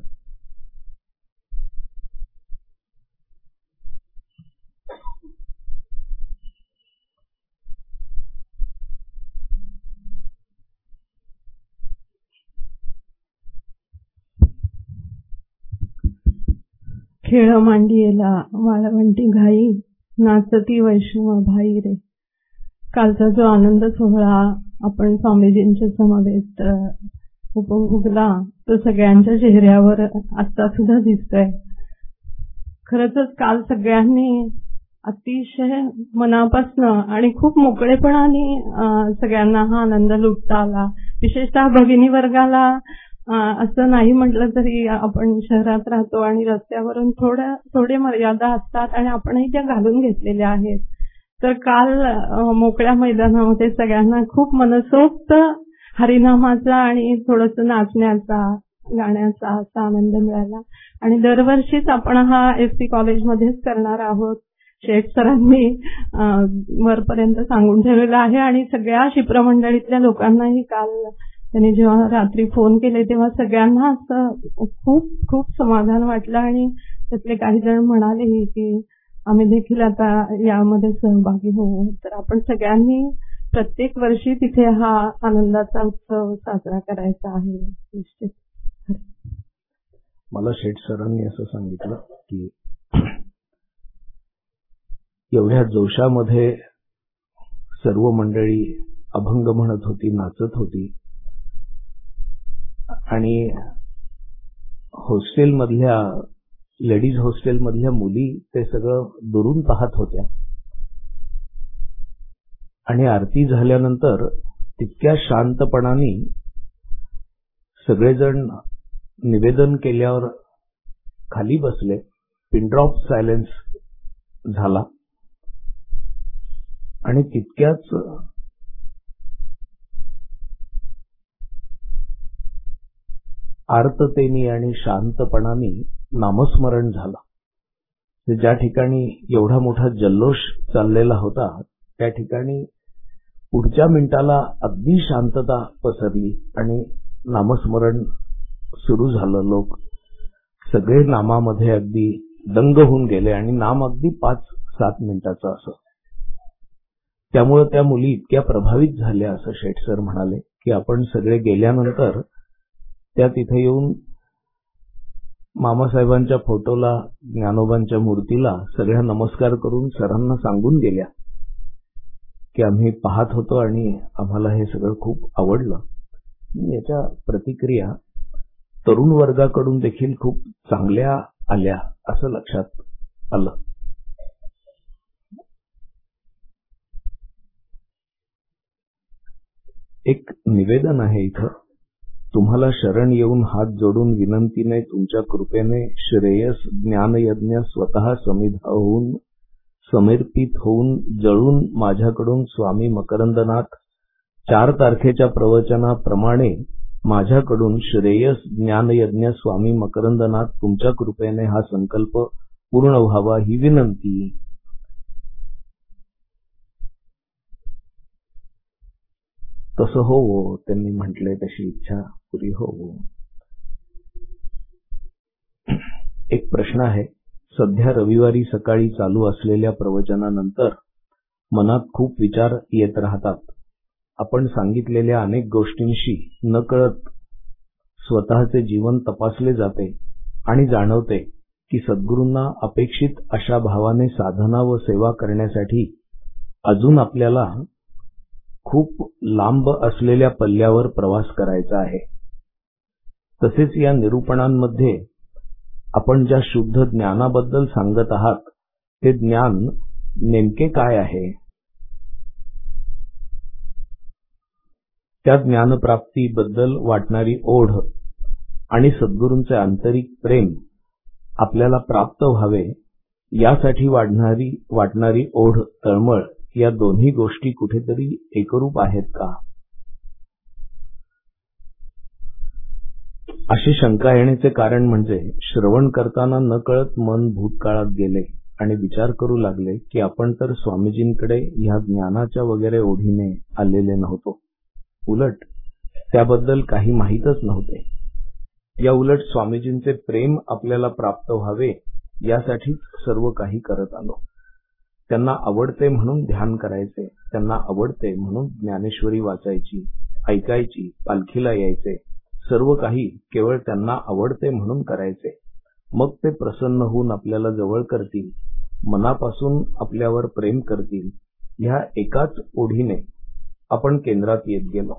खेळ मांडियेला वाळवंटी घाई, नाचती वैष्णव भाई रे. कालचा जो आनंद सोहळा आपण स्वामीजींच्या समवेत उपभोगला, तो सगळ्यांच्या चेहऱ्यावर आता सुद्धा दिसतोय. खरंच काल सगळ्यांनी अतिशय मनापासनं आणि खूप मोकळेपणाने सगळ्यांना हा आनंद लुटता आला. विशेषतः भगिनी वर्गाला असं नाही म्हटलं तरी आपण शहरात राहतो आणि रस्त्यावरून थोडे मर्यादा असतात आणि आपणही त्या घालून घेतलेल्या आहेत. तर काल मोकळ्या मैदानामध्ये सगळ्यांना खूप मनसोक्त हरिनामाचा आणि थोडंसं नाचण्याचा, गाण्याचा असा आनंद मिळाला. आणि दरवर्षीच आपण हा एसटी कॉलेजमध्येच करणार आहोत. शेठ सरांनी वरपर्यंत सांगून ठेवलेलं आहे आणि सगळ्या शिप्रमंडळीतल्या लोकांनाही काल त्यांनी जेव्हा रात्री फोन केले तेव्हा सगळ्यांना असं खूप खूप समाधान वाटलं. आणि त्यातले काही जण म्हणालेही की आम्ही देखील आता यामध्ये सहभागी होऊ. तर आपण सगळ्यांनी प्रत्येक वर्षी तिथे हा आनंदाचा उत्सव साजरा करायचा आहे. निश्चित मला शेठ सरांनी असं सांगितलं की एवढ्या जोशामध्ये सर्व मंडळी अभंग म्हणत होती, नाचत होती आणि हॉस्टेलमधल्या लेडीज हॉस्टेलमधल्या मुली ते सगळं दुरून पाहत होत्या. आणि आरती झाल्यानंतर तितक्या शांतपणाने सगळेजण निवेदन केल्यावर खाली बसले. पिन ड्रॉप सायलेन्स झाला आणि तितक्याच आर्ततेने आणि शांतपणाने नामस्मरण झालं. ज्या ठिकाणी एवढा मोठा जल्लोष चाललेला होता त्या ठिकाणी पुढच्या मिनिटाला अगदी शांतता पसरली आणि नामस्मरण सुरू झालं. लोक सगळे नामामध्ये अगदी दंग होऊन गेले आणि नाम अगदी 5-7 मिनिटाचं असं. त्यामुळे त्या मुली इतक्या प्रभावित झाल्या असं शेठ सर म्हणाले की आपण सगळे गेल्यानंतर त्या तिथे येऊन मामासाहेबांच्या फोटोला, ज्ञानोबांच्या मूर्तीला सगळ्या नमस्कार करून सरांना सांगून गेल्या की आम्ही पाहत होतो आणि आम्हाला हे सगळं खूप आवडलं. याच्या प्रतिक्रिया तरुण वर्गाकडून देखील खूप चांगल्या आल्या असं लक्षात आलं. एक निवेदन आहे इथं. तुम्हाला शरण येऊन हात जोडून विनंतीने तुमच्या कृपेने श्रेयस ज्ञानयज्ञ स्वतः समिधा होऊन समर्पित होऊन जळून माझ्याकडून स्वामी मकरंदनाथ 4 तारखेच्या प्रवचनाप्रमाणे माझ्याकडून श्रेयस ज्ञानयज्ञ स्वामी मकरंदनाथ तुमच्या कृपेने हा संकल्प पूर्ण व्हावा ही विनंती. तसं होवो, त्यांनी म्हटले तशी इच्छा पुरी होवो. एक प्रश्न आहे. सध्या रविवारी सकाळी चालू असलेल्या प्रवचनानंतर मनात खूप विचार येत राहतात. आपण सांगितलेल्या अनेक गोष्टींशी नकळत स्वतःचे जीवन तपासले जाते आणि जाणवते की सद्गुरूंना अपेक्षित अशा भावाने साधना व सेवा करण्यासाठी अजून आपल्याला खूप लांब असलेल्या पल्ल्यावर प्रवास करायचा आहे. तसेच या निरूपणांमध्ये आपण ज्या शुद्ध ज्ञानाबद्दल सांगत आहात ते ज्ञान नेमके काय आहे, त्या ज्ञानप्राप्तीबद्दल वाटणारी ओढ आणि सद्गुरूंचे आंतरिक प्रेम आपल्याला प्राप्त व्हावे यासाठी वाटणारी ओढ, तळमळ या दोन्ही गोष्टी कुठेतरी एकरूप आहेत का, अशी शंका येण्याचे कारण म्हणजे श्रवण करताना नकळत मन भूतकाळात गेले आणि विचार करू लागले की आपण तर स्वामीजींकडे ह्या ज्ञानाच्या वगैरे ओढीने आलेले नव्हतो. उलट त्याबद्दल काही माहीतच नव्हते. या उलट स्वामीजींचे प्रेम आपल्याला प्राप्त व्हावे यासाठीच सर्व काही करत आलो. त्यांना आवडते म्हणून ध्यान करायचे, त्यांना आवडते म्हणून ज्ञानेश्वरी वाचायची, ऐकायची, पालखीला यायचे, सर्व काही केवळ त्यांना आवडते म्हणून करायचे. मग ते प्रसन्न होऊन आपल्याला जवळ करतील, मनापासून आपल्यावर प्रेम करतील, ह्या एकाच ओढीने आपण केंद्रात येत गेलो.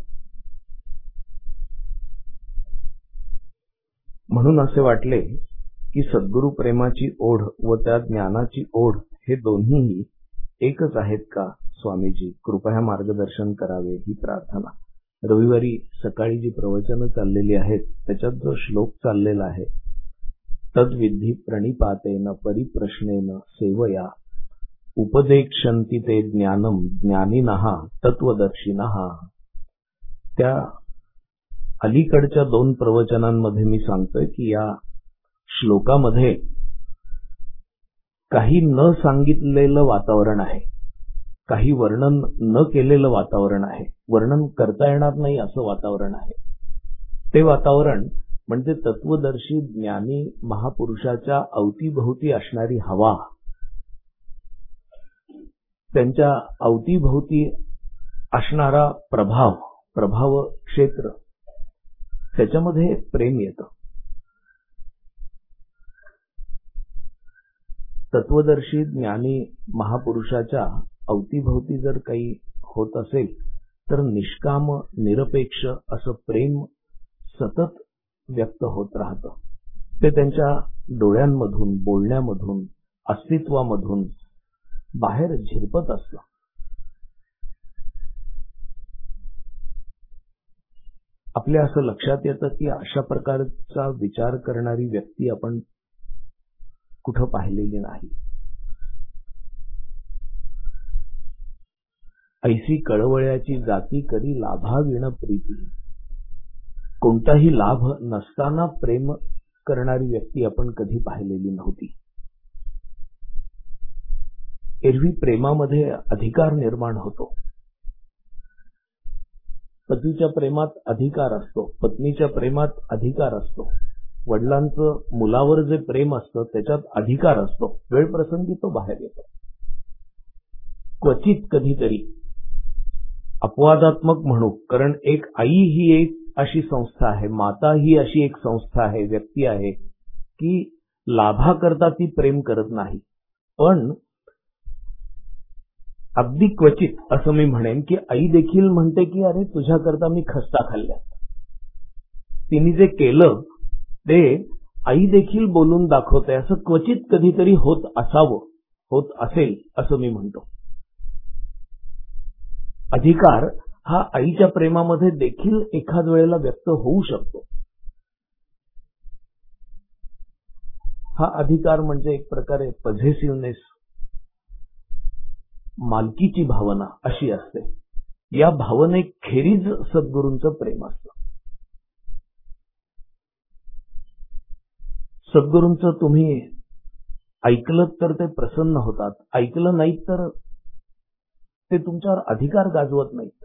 म्हणून असे वाटले की सद्गुरु प्रेमाची ओढ व त्या ज्ञानाची ओढ हे दोन्हीही एकच आहेत का. स्वामीजी कृपया मार्गदर्शन करावे ही प्रार्थना. रविवारी सकाळी जी प्रवचनं चाललेली आहेत त्याच्यात जो श्लोक चाललेला आहे, तद्विधी प्रणिपातेन परिप्रश्नेन सेवया उपदेक्षन्ति ते ज्ञानम ज्ञानिनः तत्वदर्शिनः, त्या अलीकडच्या 2 प्रवचनांमध्ये मी सांगतोय की या श्लोकामध्ये काही न सांगितलेलं वातावरण आहे, काही वर्णन न केलेलं वातावरण आहे, वर्णन करता येणार नाही असं वातावरण आहे. ते वातावरण म्हणजे तत्वदर्शी ज्ञानी महापुरुषाच्या अवतीभोवती असणारी हवा, त्यांच्या अवतीभोवती असणारा प्रभाव क्षेत्र, त्याच्यामध्ये प्रेम येतं. तत्वदर्शी ज्ञानी महापुरुषाच्या अवतीभोवती जर काही होत असेल तर निष्काम निरपेक्ष असं प्रेम सतत व्यक्त होत राहतं. ते त्यांच्या डोळ्यांमधून, बोलण्यामधून, अस्तित्वामधून बाहेर झिरपत असतं. आपल्या असं लक्षात येतं की अशा प्रकारचा विचार करणारी व्यक्ती आपण कुठं पाहिलेली नाही. ऐसी कळवळ्याची जाती करी लाभाविण प्रीती, कोणताही लाभ नसताना प्रेम करणारी व्यक्ती आपण कधी पाहिलेली नव्हती. एरवी प्रेमामध्ये अधिकार निर्माण होतो. पतीच्या प्रेमात अधिकार असतो, पत्नीच्या प्रेमात अधिकार असतो, वडिलांचं मुलावर जे प्रेम असतं त्याच्यात अधिकार असतो. वेळ प्रसंगी तो बाहेर येतो. क्वचित कधीतरी अपवादात्मक म्हणू, कारण एक आई ही एक अशी संस्था आहे, माता ही अशी एक संस्था आहे, व्यक्ती आहे की लाभाकरता ती प्रेम करत नाही. पण अगदी क्वचित असं मी म्हणेन की आई देखील म्हणते की अरे तुझ्याकरता मी खस्ता खाल्ल्यात. तिने जे केलं ते आई देखील बोलून दाखवते. असं क्वचित कधीतरी होत असावं, होत असेल असं मी म्हणतो. अधिकार हा आईच्या प्रेमामध्ये देखील एखाद वेळेला व्यक्त होऊ शकतो. हा अधिकार म्हणजे एक प्रकारे पॉझेसिव्हनेस, मालकीची भावना अशी असते. या भावनेखेरीज सद्गुरूंचं प्रेम असतं. सद्गुरूंचं तुम्ही ऐकलं तर ते प्रसन्न होतात, ऐकलं नाही तर ते तुमच्यावर अधिकार गाजवत नाहीत.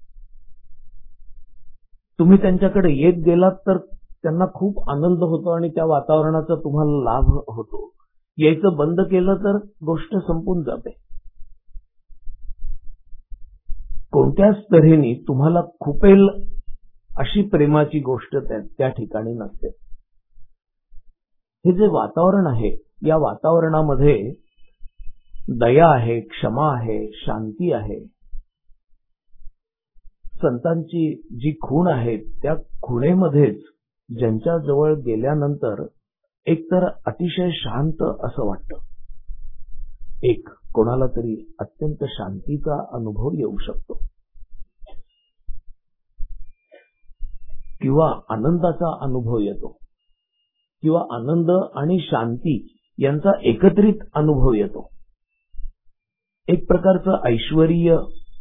तुम्ही त्यांच्याकडे येत गेलात तर त्यांना खूप आनंद होतो आणि त्या वातावरणाचा तुम्हाला लाभ होतो. यायचं बंद केलं तर गोष्ट संपून जाते. कोणत्याच तऱ्हेने तुम्हाला खुपेल अशी प्रेमाची गोष्ट त्या ठिकाणी नसते. हे जे वातावरण आहे, या वातावरणामध्ये दया आहे, क्षमा आहे, शांती आहे. संतांची जी खूण आहे त्या खुणेमध्येच ज्यांच्या जवळ गेल्यानंतर एकतर अतिशय शांत असं वाटतं, एक कोणाला तरी अत्यंत शांतीचा अनुभव येऊ शकतो किंवा आनंदाचा अनुभव येतो किंवा आनंद आणि शांती यांचा एकत्रित अनुभव येतो. एक प्रकारचं ऐश्वर्य,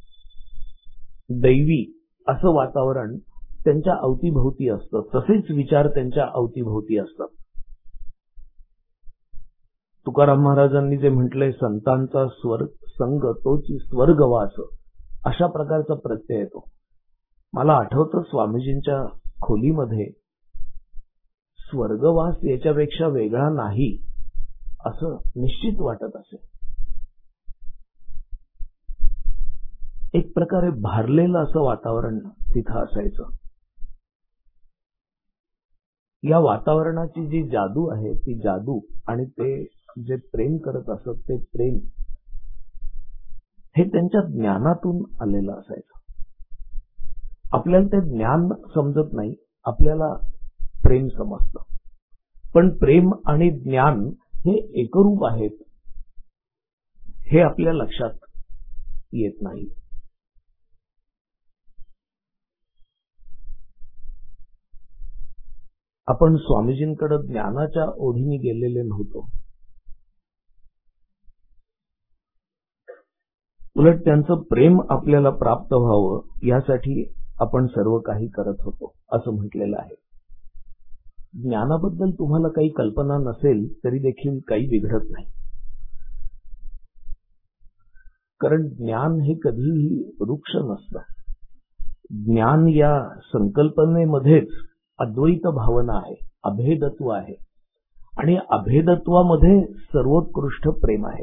दैवी असं वातावरण त्यांच्या अवतीभोवती असतं. तसेच विचार त्यांच्या अवतीभोवती असतात. तुकाराम महाराजांनी जे म्हटलंय, संतांचा स्वर्ग संग तोची स्वर्गवास, अशा प्रकारचा प्रत्यय येतो. मला आठवतं स्वामीजींच्या खोलीमध्ये स्वर्गवास याच्यापेक्षा वेगळा नाही असं निश्चित वाटत असे. एक प्रकारे भारलेलं असं वातावरण तिथं असायचं. या वातावरणाची जी जादू आहे ती जादू आणि ते जे प्रेम करत असत ते प्रेम हे त्यांच्या ज्ञानातून आलेलं असायचं. आपल्याला ते ज्ञान समजत नाही, आपल्याला प्रेम समजतं. पण प्रेम आणि ज्ञान हे एकरूप आहेत हे आपल्या लक्षात येत नाही. आपण स्वामीजींकडे ज्ञानाच्या ओढीने गेलेले नव्हतो, उलट त्यांचं प्रेम आपल्याला प्राप्त व्हावं यासाठी आपण सर्व काही करत होतो असं म्हटलेलं आहे. ज्ञानाबद्दल तुम्हाला काही कल्पना नसेल तरी देखील काही बिघडत नाही, कारण ज्ञान हे कधीही वृक्ष नसतं. ज्ञान या संकल्पनेमध्येच अद्वैत भावना आहे, अभेदत्व आहे आणि अभेदत्वामध्ये सर्वोत्कृष्ट प्रेम आहे.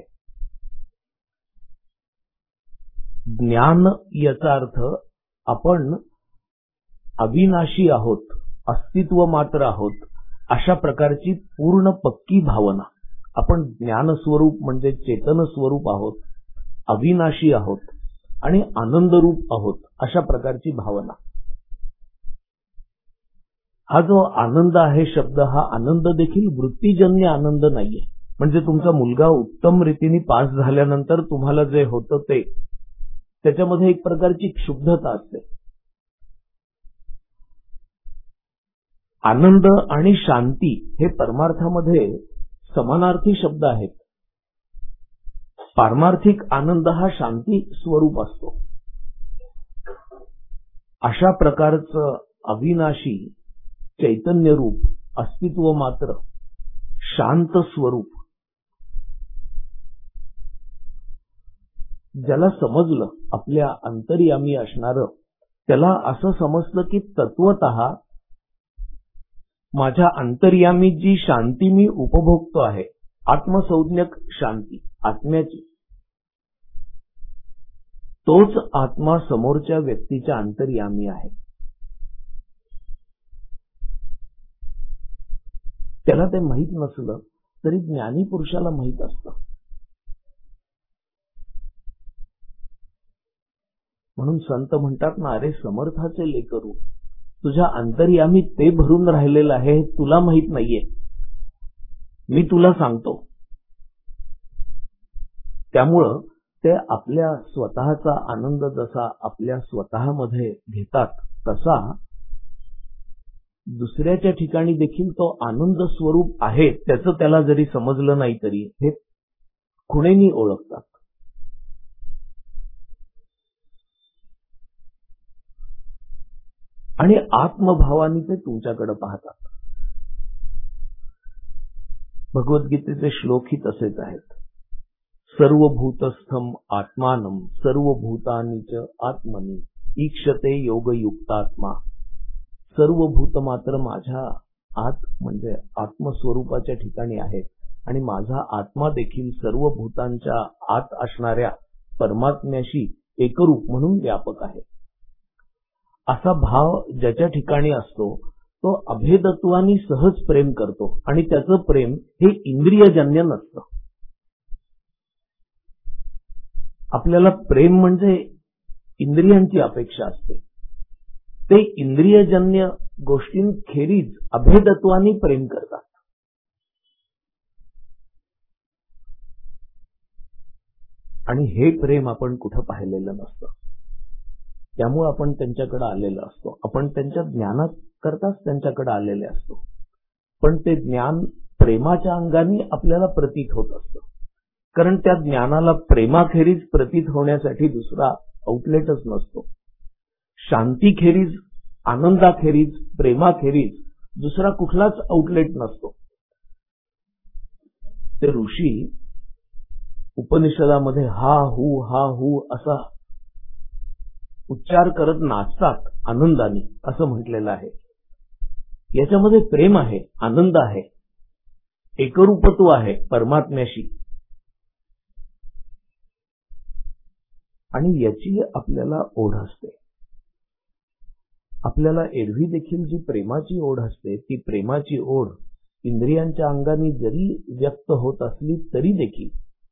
ज्ञान याचा अर्थ आपण अविनाशी आहोत, अस्तित्व मात्र आहोत अशा प्रकारची पूर्ण पक्की भावना. आपण ज्ञानस्वरूप म्हणजे चेतन स्वरूप आहोत, अविनाशी आहोत आणि आनंदरूप आहोत अशा प्रकारची भावना. हा जो आनंद आहे शब्द, हा आनंद देखील वृत्तीजन्य आनंद नाहीये. म्हणजे तुमचा मुलगा उत्तम रीतीने पास झाल्यानंतर तुम्हाला जे होतं ते, त्याच्यामध्ये एक प्रकारची क्षुब्धता असते. आनंद आणि शांती हे परमार्थामध्ये समानार्थी शब्द आहेत. पारमार्थिक आनंद हा शांती स्वरूप असतो. अशा प्रकारचं अविनाशी चैतन्य रूप, अस्तित्व मात्र, शांत स्वरूप ज्याला समजलं, आपल्या अंतर्यामी असणारं, त्याला असं समजलं की तत्वतः माझ्या अंतर्यामी जी शांती मी उपभोगतो आहे, आत्मसंज्ञक शांती आत्म्याची, तोच आत्मा समोरच्या व्यक्तीच्या अंतर्यामी आहे. त्याला ते माहीत नसलं तरी ज्ञानी पुरुषाला माहीत असतं. म्हणून संत म्हणतात ना, अरे समर्थाचे लेकरू, तुझ्या अंतर्यामी ते भरून राहिलेलं आहे, तुला माहीत नाहीये, मी तुला सांगतो. त्यामुळं ते आपल्या स्वतःचा आनंद जसा आपल्या स्वतःमध्ये घेतात, तसा दुसऱ्याच्या ठिकाणी देखील तो आनंद स्वरूप आहे, त्याचं त्याला जरी समजलं नाही तरी हे खुणेनी ओळखतात. आणि आत्मभावानी ते तुमच्याकडे पाहतात. भगवद्गीतेचे श्लोकही तसेच आहेत. सर्वभूतस्थम आत्मानम सर्वभूतानि च आत्मनि ईक्षते योगयुक्तात्मा. सर्व भूत मात्र माझ्या आत म्हणजे आत्मस्वरूपाच्या ठिकाणी आहेत आणि माझा आत्मा देखील सर्व भूतांच्या आत असणाऱ्या परमात्म्याशी एकरूप म्हणून व्यापक आहे. असा भाव ज्याच्या ठिकाणी असतो तो अभेदत्वाने सहज प्रेम करतो आणि त्याचं प्रेम हे इंद्रियजन्य नसतं. आपल्याला प्रेम म्हणजे इंद्रियांची अपेक्षा असते. ते इंद्रियजन्य गोष्टींखेरीज अभेदत्वाने प्रेम करतात. आणि हे प्रेम आपण कुठं पाहिलेलं नसतं. त्यामुळे आपण त्यांच्याकडे आलेलो असतो. आपण त्यांच्या ज्ञानात करताच त्यांच्याकडे आलेले असतो. पण ते ज्ञान प्रेमाच्या अंगाने आपल्याला प्रतीत होत असतं. कारण त्या ज्ञानाला प्रेमाखेरीज प्रतीत होण्यासाठी दुसरा आउटलेटच नसतो. शांतीखेरीज, आनंदाखेरीज, प्रेमाखेरीज दुसरा कुठलाच आउटलेट नसतो. ते ऋषी उपनिषदामध्ये हा हू असा उच्चार करत नाचतात आनंदाने असं म्हटलेलं आहे. याच्यामध्ये प्रेम आहे, आनंद आहे, एकरूपत्व आहे परमात्म्याशी. आणि याची आपल्याला ओढ असते. आपल्याला एरवी देखील जी प्रेमाची ओढ असते ती प्रेमाची ओढ इंद्रियांच्या अंगाने जरी व्यक्त होत असली तरी देखील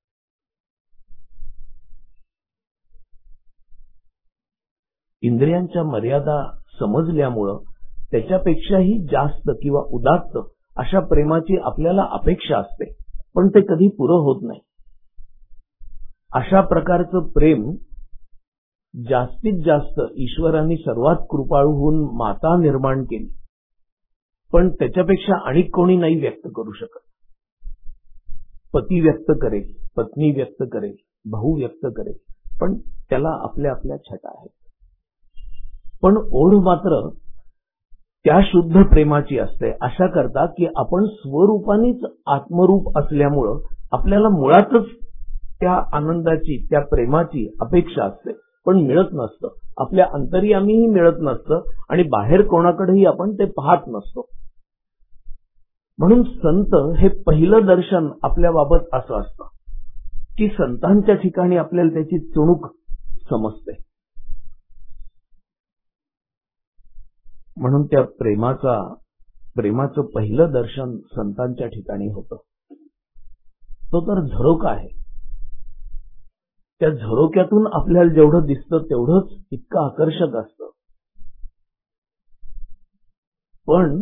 इंद्रियांच्या मर्यादा समजल्यामुळं त्याच्यापेक्षाही जास्त किंवा उदात्त अशा प्रेमाची आपल्याला अपेक्षा असते. पण ते कधी पुरं होत नाही. अशा प्रकारचं प्रेम जास्तीत जास्त ईश्वराने सर्वात कृपाळू होऊन माता निर्माण केली. पण त्याच्यापेक्षा आणि कोणी नाही व्यक्त करू शकत. पती व्यक्त करेल, पत्नी व्यक्त करेल, भाऊ व्यक्त करेल, पण त्याला आपल्या आपल्या छटा आहेत. पण ओढ मात्र त्या शुद्ध प्रेमाची असते. अशा करता की आपण स्वरूपानेच आत्मरूप असल्यामुळं आपल्याला मुळातच त्या आनंदाची, त्या प्रेमाची अपेक्षा असते. पण मिळत नसतं. आपल्या अंतर्यामीही मिळत नसतं आणि बाहेर कोणाकडेही आपण ते पाहत नसतो. म्हणून संत हे पहिलं दर्शन आपल्या बाबत असं असतं की संतांच्या ठिकाणी आपल्याला त्याची चुणूक समजते. म्हणून त्या प्रेमाचं पहिलं दर्शन संतांच्या ठिकाणी होतं. तो तर झरोका आहे. त्या झरोक्यातून आपल्याला जेवढं दिसतं तेवढंच इतकं आकर्षक असतं. पण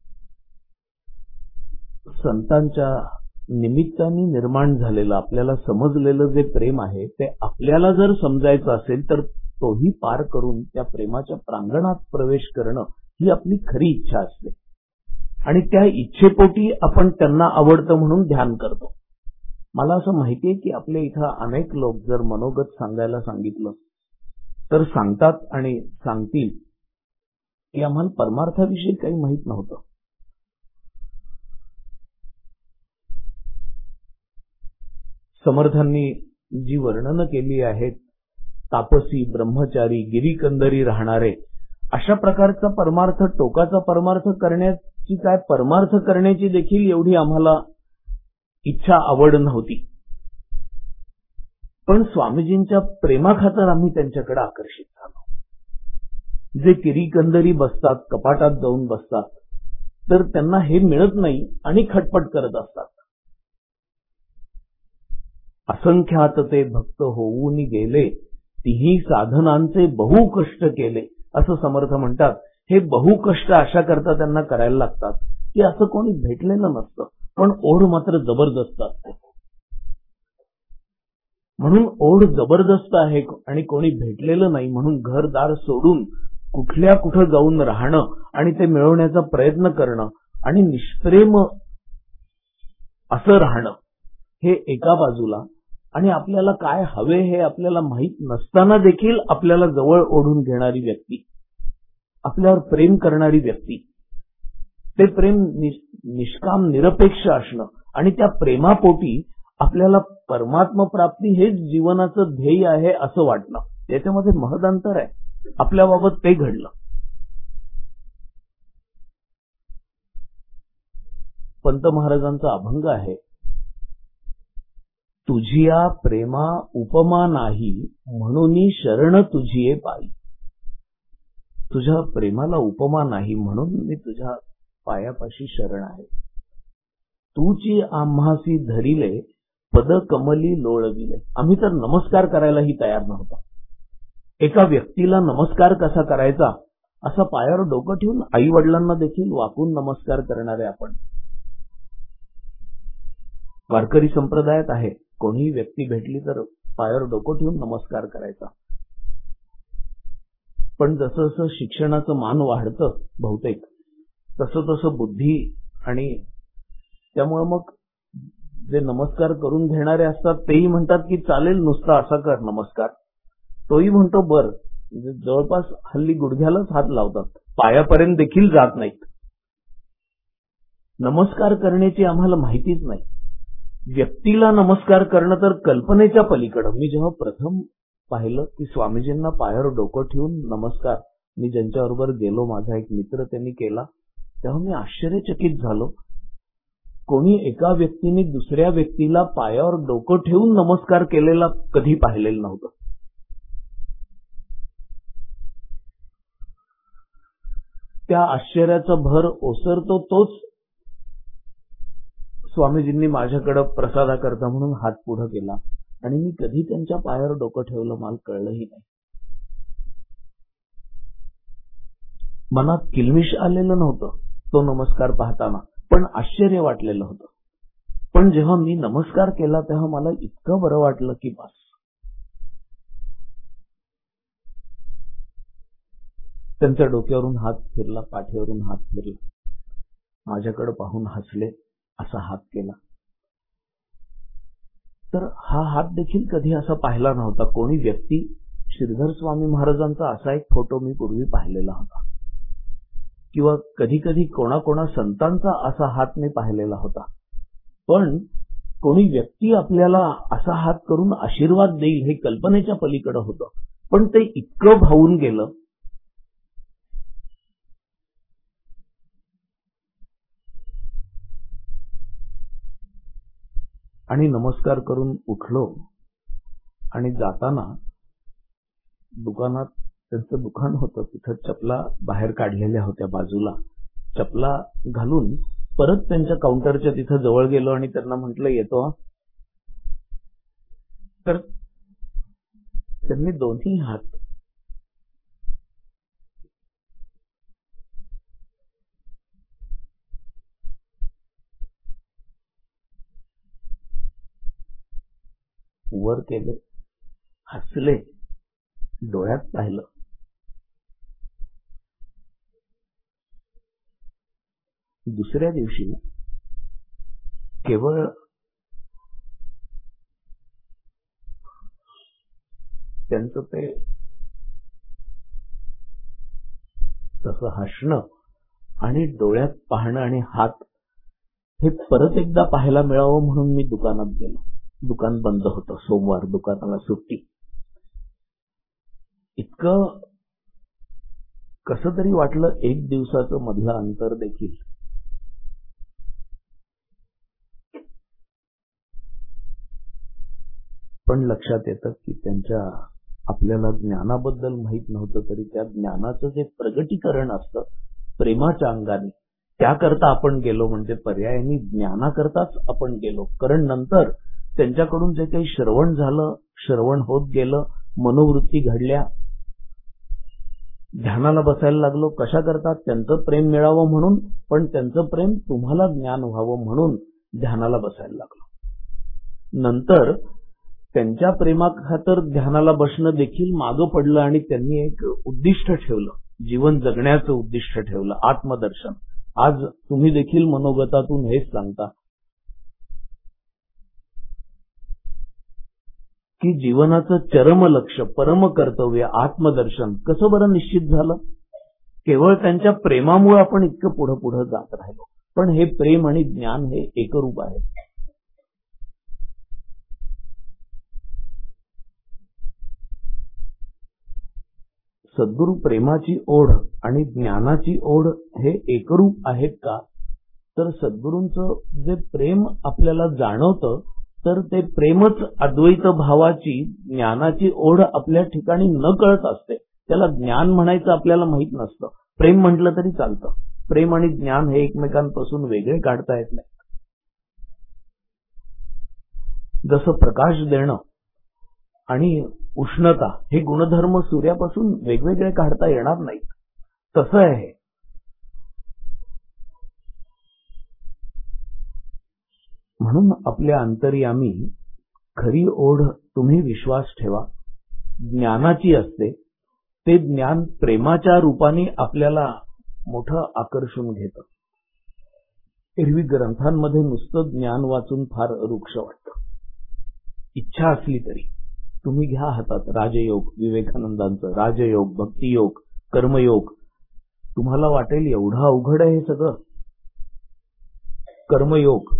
संतांच्या निमित्ताने निर्माण झालेलं आपल्याला समजलेलं जे प्रेम आहे ते आपल्याला जर समजायचं असेल तर तोही पार करून त्या प्रेमाच्या प्रांगणात प्रवेश करणं ही आपली खरी इच्छा असते. आणि त्या इच्छेपोटी आपण त्यांना आवडतं म्हणून ध्यान करतो. मला असं माहितीये की आपल्या इथं अनेक लोक जर मनोगत सांगायला सांगितलं तर सांगतात आणि सांगतील की आम्हाला परमार्थाविषयी काही माहित नव्हतं. समर्थांनी जी वर्णनं केली आहेत, तापसी, ब्रह्मचारी, गिरीकंदरी राहणारे, अशा प्रकारचा परमार्थ, टोकाचा परमार्थ करण्याची काय, परमार्थ करण्याची देखील एवढी आम्हाला इच्छा, आवड नव्हती. पण स्वामीजींच्या प्रेमाखातर आम्ही त्यांच्याकडे आकर्षित झालो. जे गिरीकंदरी बसतात, कपाटात जाऊन बसतात, तर त्यांना हे मिळत नाही आणि खटपट करत असतात. असंख्यात ते भक्त होऊन गेले, तिही साधनांचे बहु कष्ट केले, असं समर्थ म्हणतात. हे बहु कष्ट अशा करता त्यांना करायला लागतात की असं कोणी भेटलेलं नसतं. पण ओढ मात्र जबरदस्त असते. म्हणून ओढ जबरदस्त आहे आणि कोणी भेटलेलं नाही म्हणून घरदार सोडून कुठल्या कुठं जाऊन राहणं आणि ते मिळवण्याचा प्रयत्न करणं आणि निष्प्रेम असं राहणं हे एका बाजूला, आणि आपल्याला काय हवे हे आपल्याला माहित नसताना देखील आपल्याला जवळ ओढून घेणारी व्यक्ती, आपल्यावर प्रेम करणारी व्यक्ती, ते प्रेम निष्काम निरपेक्ष असणं आणि त्या प्रेमापोटी आपल्याला परमात्मा प्राप्ती हेच जीवनाचं ध्येय आहे असं वाटणं, याच्यामध्ये महद अंतर आहे. आपल्याबाबत ते घडलं. पंत महाराजांचा अभंग आहे, तुझिया प्रेमा उपमा नाही म्हणून शरण तुझिये पायी. तुझ्या प्रेमाला उपमा नाही म्हणून मी तुझ्या पायापाशी शरण आहे. तूची आम्हासी धरिले पद कमली लोळविले. आम्ही तर नमस्कार करायलाही तयार नव्हतो. एका व्यक्तीला नमस्कार कसा करायचा असा पायावर डोकं ठेवून आई वडिलांना देखील वाकून नमस्कार करणारे आपण. वारकरी संप्रदायात आहे, कोणीही व्यक्ती भेटली तर पायावर डोकं ठेवून नमस्कार करायचा. पण जसं जसं शिक्षणाचं मान वाढतं बहुतेक तसं तसं बुद्धी आणि त्यामुळे मग जे नमस्कार करून घेणारे असतात तेही म्हणतात की चालेल नुसता असा कर नमस्कार. तोही म्हणतो बर. जवळपास हल्ली गुडघ्यालाच हात लावतात, पायापर्यंत देखील जात नाहीत. नमस्कार करण्याची आम्हाला माहितीच नाही. व्यक्तीला नमस्कार करणं तर कल्पनेच्या पलीकडं. मी जेव्हा प्रथम पाहिलं की स्वामीजींना पायावर डोकं ठेवून नमस्कार मी ज्यांच्याबरोबर गेलो, माझा एक मित्र त्यांनी केला, तेव्हा मी आश्चर्यचकित झालो. कोणी एका व्यक्तीने दुसऱ्या व्यक्तीला पायावर डोकं ठेवून नमस्कार केलेला कधी पाहिलेलं नव्हतं. त्या आश्चर्याचा भर ओसरतो तोच स्वामीजींनी माझ्याकडे प्रसादाकरता म्हणून हात पुढे केला आणि मी कधी त्यांच्या पायावर डोकं ठेवलं मला कळलंही नाही. मनात किलमिश आलेलं नव्हतं तो नमस्कार पाहताना, पण आश्चर्य वाटलेलं होतं. पण जेव्हा मी नमस्कार केला तेव्हा मला इतकं बरं वाटलं की बस. त्यांच्या डोक्यावरून हात फिरला, पाठीवरून हात फिरला, माझ्याकडे पाहून हसले, असा हात केला. तर हा हात देखील कधी असा पाहिला नव्हता. कोणी व्यक्ती श्रीधर स्वामी महाराजांचा असा एक फोटो मी पूर्वी पाहिलेला होता किंवा कधी कधी कोणा संतांचा असा हात मी पाहिलेला होता. पण कोणी व्यक्ती आपल्याला असा हात करून आशीर्वाद देईल हे कल्पनेच्या पलीकडे होतं. पण ते इतकं भावून गेलं. आणि नमस्कार करून उठलो आणि जाताना दुकानात त्यांचं दुकान होतं, तिथं चपला बाहेर काढलेल्या होत्या बाजूला. चपला घालून परत त्यांच्या काउंटरच्या तिथं जवळ गेलो आणि त्यांना म्हटलं येतो. तर त्यांनी दोन्ही हात वर केले, हसले, डोळ्यात पाहिलं. दुसऱ्या दिवशी केवळ त्यांचं ते तसं हसणं आणि डोळ्यात पाहणं आणि हात हे परत एकदा पाहायला मिळावं म्हणून मी दुकानात गेलो. दुकान बंद होतं, सोमवार, दुकानाला सुट्टी. इतकं कसं तरी वाटलं, एक दिवसाचं मधलं अंतर देखील. पण लक्षात येतं की त्यांच्या आपल्याला ज्ञानाबद्दल माहित नव्हतं तरी त्या ज्ञानाचं जे प्रगटीकरण असतं प्रेमाच्या अंगाने, त्याकरता आपण गेलो म्हणजे पर्यायाने ज्ञानाकरताच आपण गेलो. कारण नंतर त्यांच्याकडून जे काही श्रवण झालं, श्रवण होत गेलं, मनोवृत्ती घडल्या, ध्यानाला बसायला लागलो. कशा करता? त्यांचं प्रेम मिळावं म्हणून, पण त्यांचं प्रेम तुम्हाला ज्ञान व्हावं म्हणून ध्यानाला बसायला लागलो. नंतर त्यांच्या प्रेमाखातर ध्यानाला बसणं देखील मागं पडलं आणि त्यांनी एक उद्दिष्ट ठेवलं, जीवन जगण्याचं उद्दिष्ट ठेवलं, आत्मदर्शन. आज तुम्ही देखील मनोगतातून हेच सांगता की जीवनाचं चरम लक्ष्य, परम कर्तव्य आत्मदर्शन कसं बरं निश्चित झालं? केवळ त्यांच्या प्रेमामुळे आपण इतकं पुढं पुढं जात राहिलो. पण हे प्रेम आणि ज्ञान हे एकरूप आहे. सद्गुरु प्रेमाची ओढ आणि ज्ञानाची ओढ हे एकरूप आहेत का? तर सद्गुरूंचं जे प्रेम आपल्याला जाणवतं तर ते प्रेमच अद्वैत भावाची, ज्ञानाची ओढ आपल्या ठिकाणी न कळत असते. त्याला ज्ञान म्हणायचं आपल्याला माहित नसतं. प्रेम म्हटलं तरी चालतं. प्रेम आणि ज्ञान हे एकमेकांपासून वेगळे काढता येत नाही. जसं प्रकाश देणं आणि उष्णता हे गुणधर्म सूर्यापासून वेगवेगळे काढता येणार नाहीत, तसं आहे. म्हणून आपल्या अंतर्यामी खरी ओढ तुम्ही विश्वास ठेवा ज्ञानाची असते. ते ज्ञान प्रेमाच्या रूपाने आपल्याला मोठं आकर्षून घेतं. एरवी ग्रंथांमध्ये नुसतं ज्ञान वाचून फार रुक्ष वाटतं. इच्छा असली तरी तुम्ही घ्या हातात राजयोग, विवेकानंदांचं राजयोग, भक्तियोग, कर्मयोग. तुम्हाला वाटेल एवढं अवघड आहे हे सगळं कर्मयोग,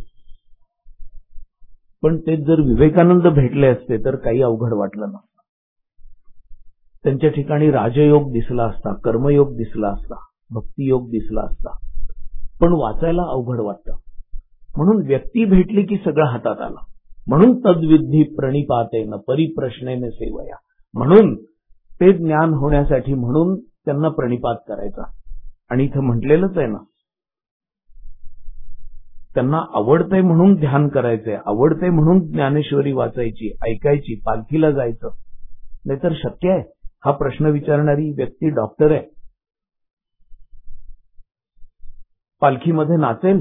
पण ते जर विवेकानंद भेटले असते तर काही अवघड वाटलं नसतं. त्यांच्या ठिकाणी राजयोग दिसला असता, कर्मयोग दिसला असता, भक्तियोग दिसला असता, पण वाचायला अवघड वाटतं. म्हणून व्यक्ती भेटली की सगळं हातात आलं. म्हणून तद्विधी प्रणिपातेन परिप्रश्नेने सेवया. म्हणून ते ज्ञान होण्यासाठी म्हणून त्यांना प्रणिपात करायचा. आणि इथं म्हटलेलंच आहे ना, त्यांना आवडतंय म्हणून ध्यान करायचंय, आवडतंय म्हणून ज्ञानेश्वरी वाचायची, ऐकायची, पालखीला जायचं. नाहीतर शक्य आहे? हा प्रश्न विचारणारी व्यक्ती डॉक्टर आहे, पालखीमध्ये नाचेल,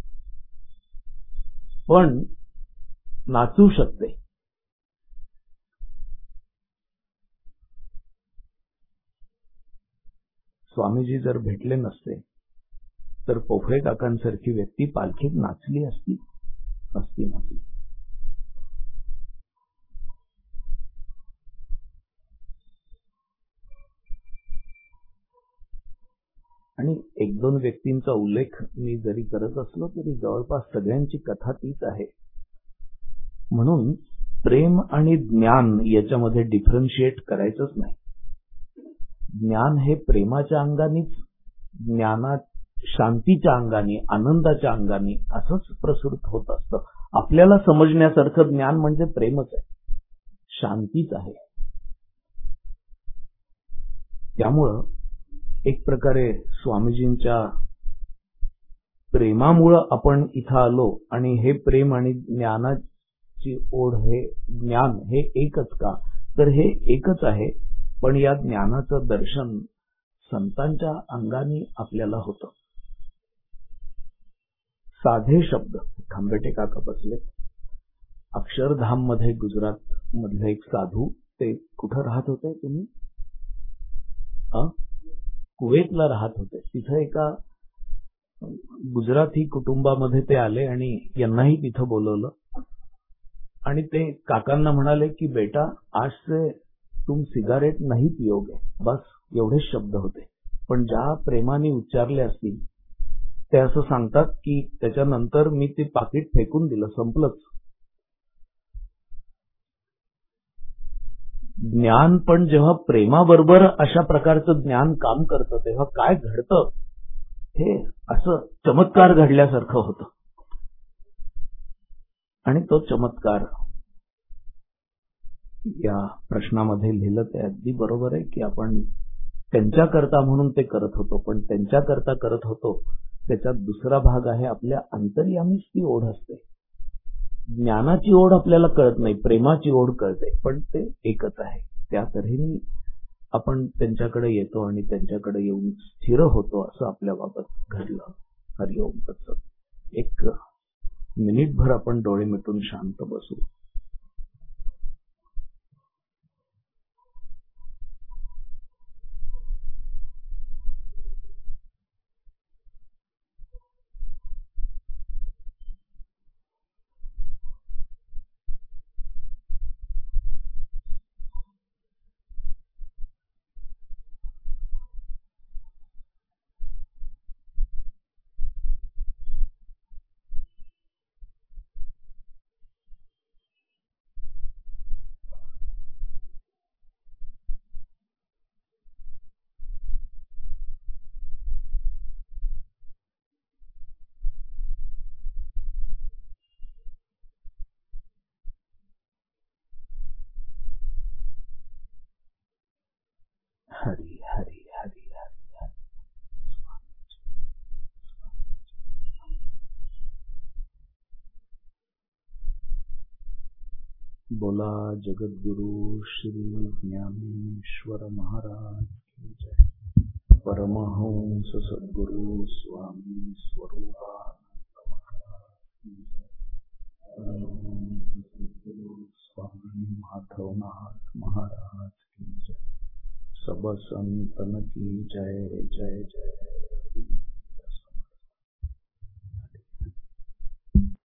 पण नाचू शकते. स्वामीजी जर भेटले नसते तर पोफळे काकांसारखी व्यक्ती पालखीत नाचली असती नसती. आणि एक दोन व्यक्तींचा उल्लेख मी जरी करत असलो तरी जवळपास सगळ्यांची कथा तीच आहे. म्हणून प्रेम आणि ज्ञान याच्यामध्ये डिफरन्शिएट करायचंच नाही. ज्ञान हे प्रेमाच्या अंगानेच, ज्ञानात शांतीच्या अंगाने, आनंदाच्या अंगाने असंच प्रसृत होत असतं. आपल्याला समजण्यासारखं ज्ञान म्हणजे प्रेमच आहे, शांतीच आहे. त्यामुळं एक प्रकारे स्वामीजींच्या प्रेमामुळं आपण इथं आलो. आणि हे प्रेम आणि ज्ञानाची ओढ, हे ज्ञान हे एकच का? तर हे एकच आहे, पण या ज्ञानाचं दर्शन संतांच्या अंगाने आपल्याला होतं. साधे शब्द. खांबेटे काका बसले. अक्षरधाम मध्ये गुजरात मधले एक साधू, ते कुठं राहत होते तुम्ही? कुवेतला राहत होते. तिथं एका गुजराती कुटुंबामध्ये ते आले आणि यांनाही तिथं बोलवलं. आणि ते काकांना म्हणाले की बेटा आज से तुम सिगारेट नहीं पियोगे. बस एवढेच शब्द होते, पण ज्या प्रेमाने उच्चारले असतील ते असं सांगतात की त्याच्यानंतर मी ते पाकिट फेकून दिलं, संपलंच. ज्ञान पण जेव्हा प्रेमाबरोबर अशा प्रकारचं ज्ञान काम करतं तेव्हा काय घडतं हे असं चमत्कार घडल्यासारखं होतं. आणि तो चमत्कार या प्रश्नामध्ये लिहिलं ते अगदी बरोबर आहे की आपण त्यांच्याकरता म्हणून ते करत होतो, पण त्यांच्याकरता करत होतो त्याच्यात दुसरा भाग आहे, आपल्या अंतर्यामीच ती ओढ असते. ज्ञानाची ओढ आपल्याला कळत नाही, प्रेमाची ओढ कळते, पण ते एकच आहे. त्या तऱ्हेने आपण त्यांच्याकडे येतो आणि त्यांच्याकडे येऊन स्थिर होतो असं आपल्या बाबत घडलं. हरिओम तत्सत. एक मिनिटभर आपण डोळे मिटून शांत बसू. बोला जगद्गुरु श्री ज्ञानेश्वर महाराज की जय। परमहंस सद्गुरु स्वामी स्वरूपानंद महाराज की जय। परमहंस सद्गुरु स्वामी माधवनाथ महाराज की जय। सब संतन की जय जय जय।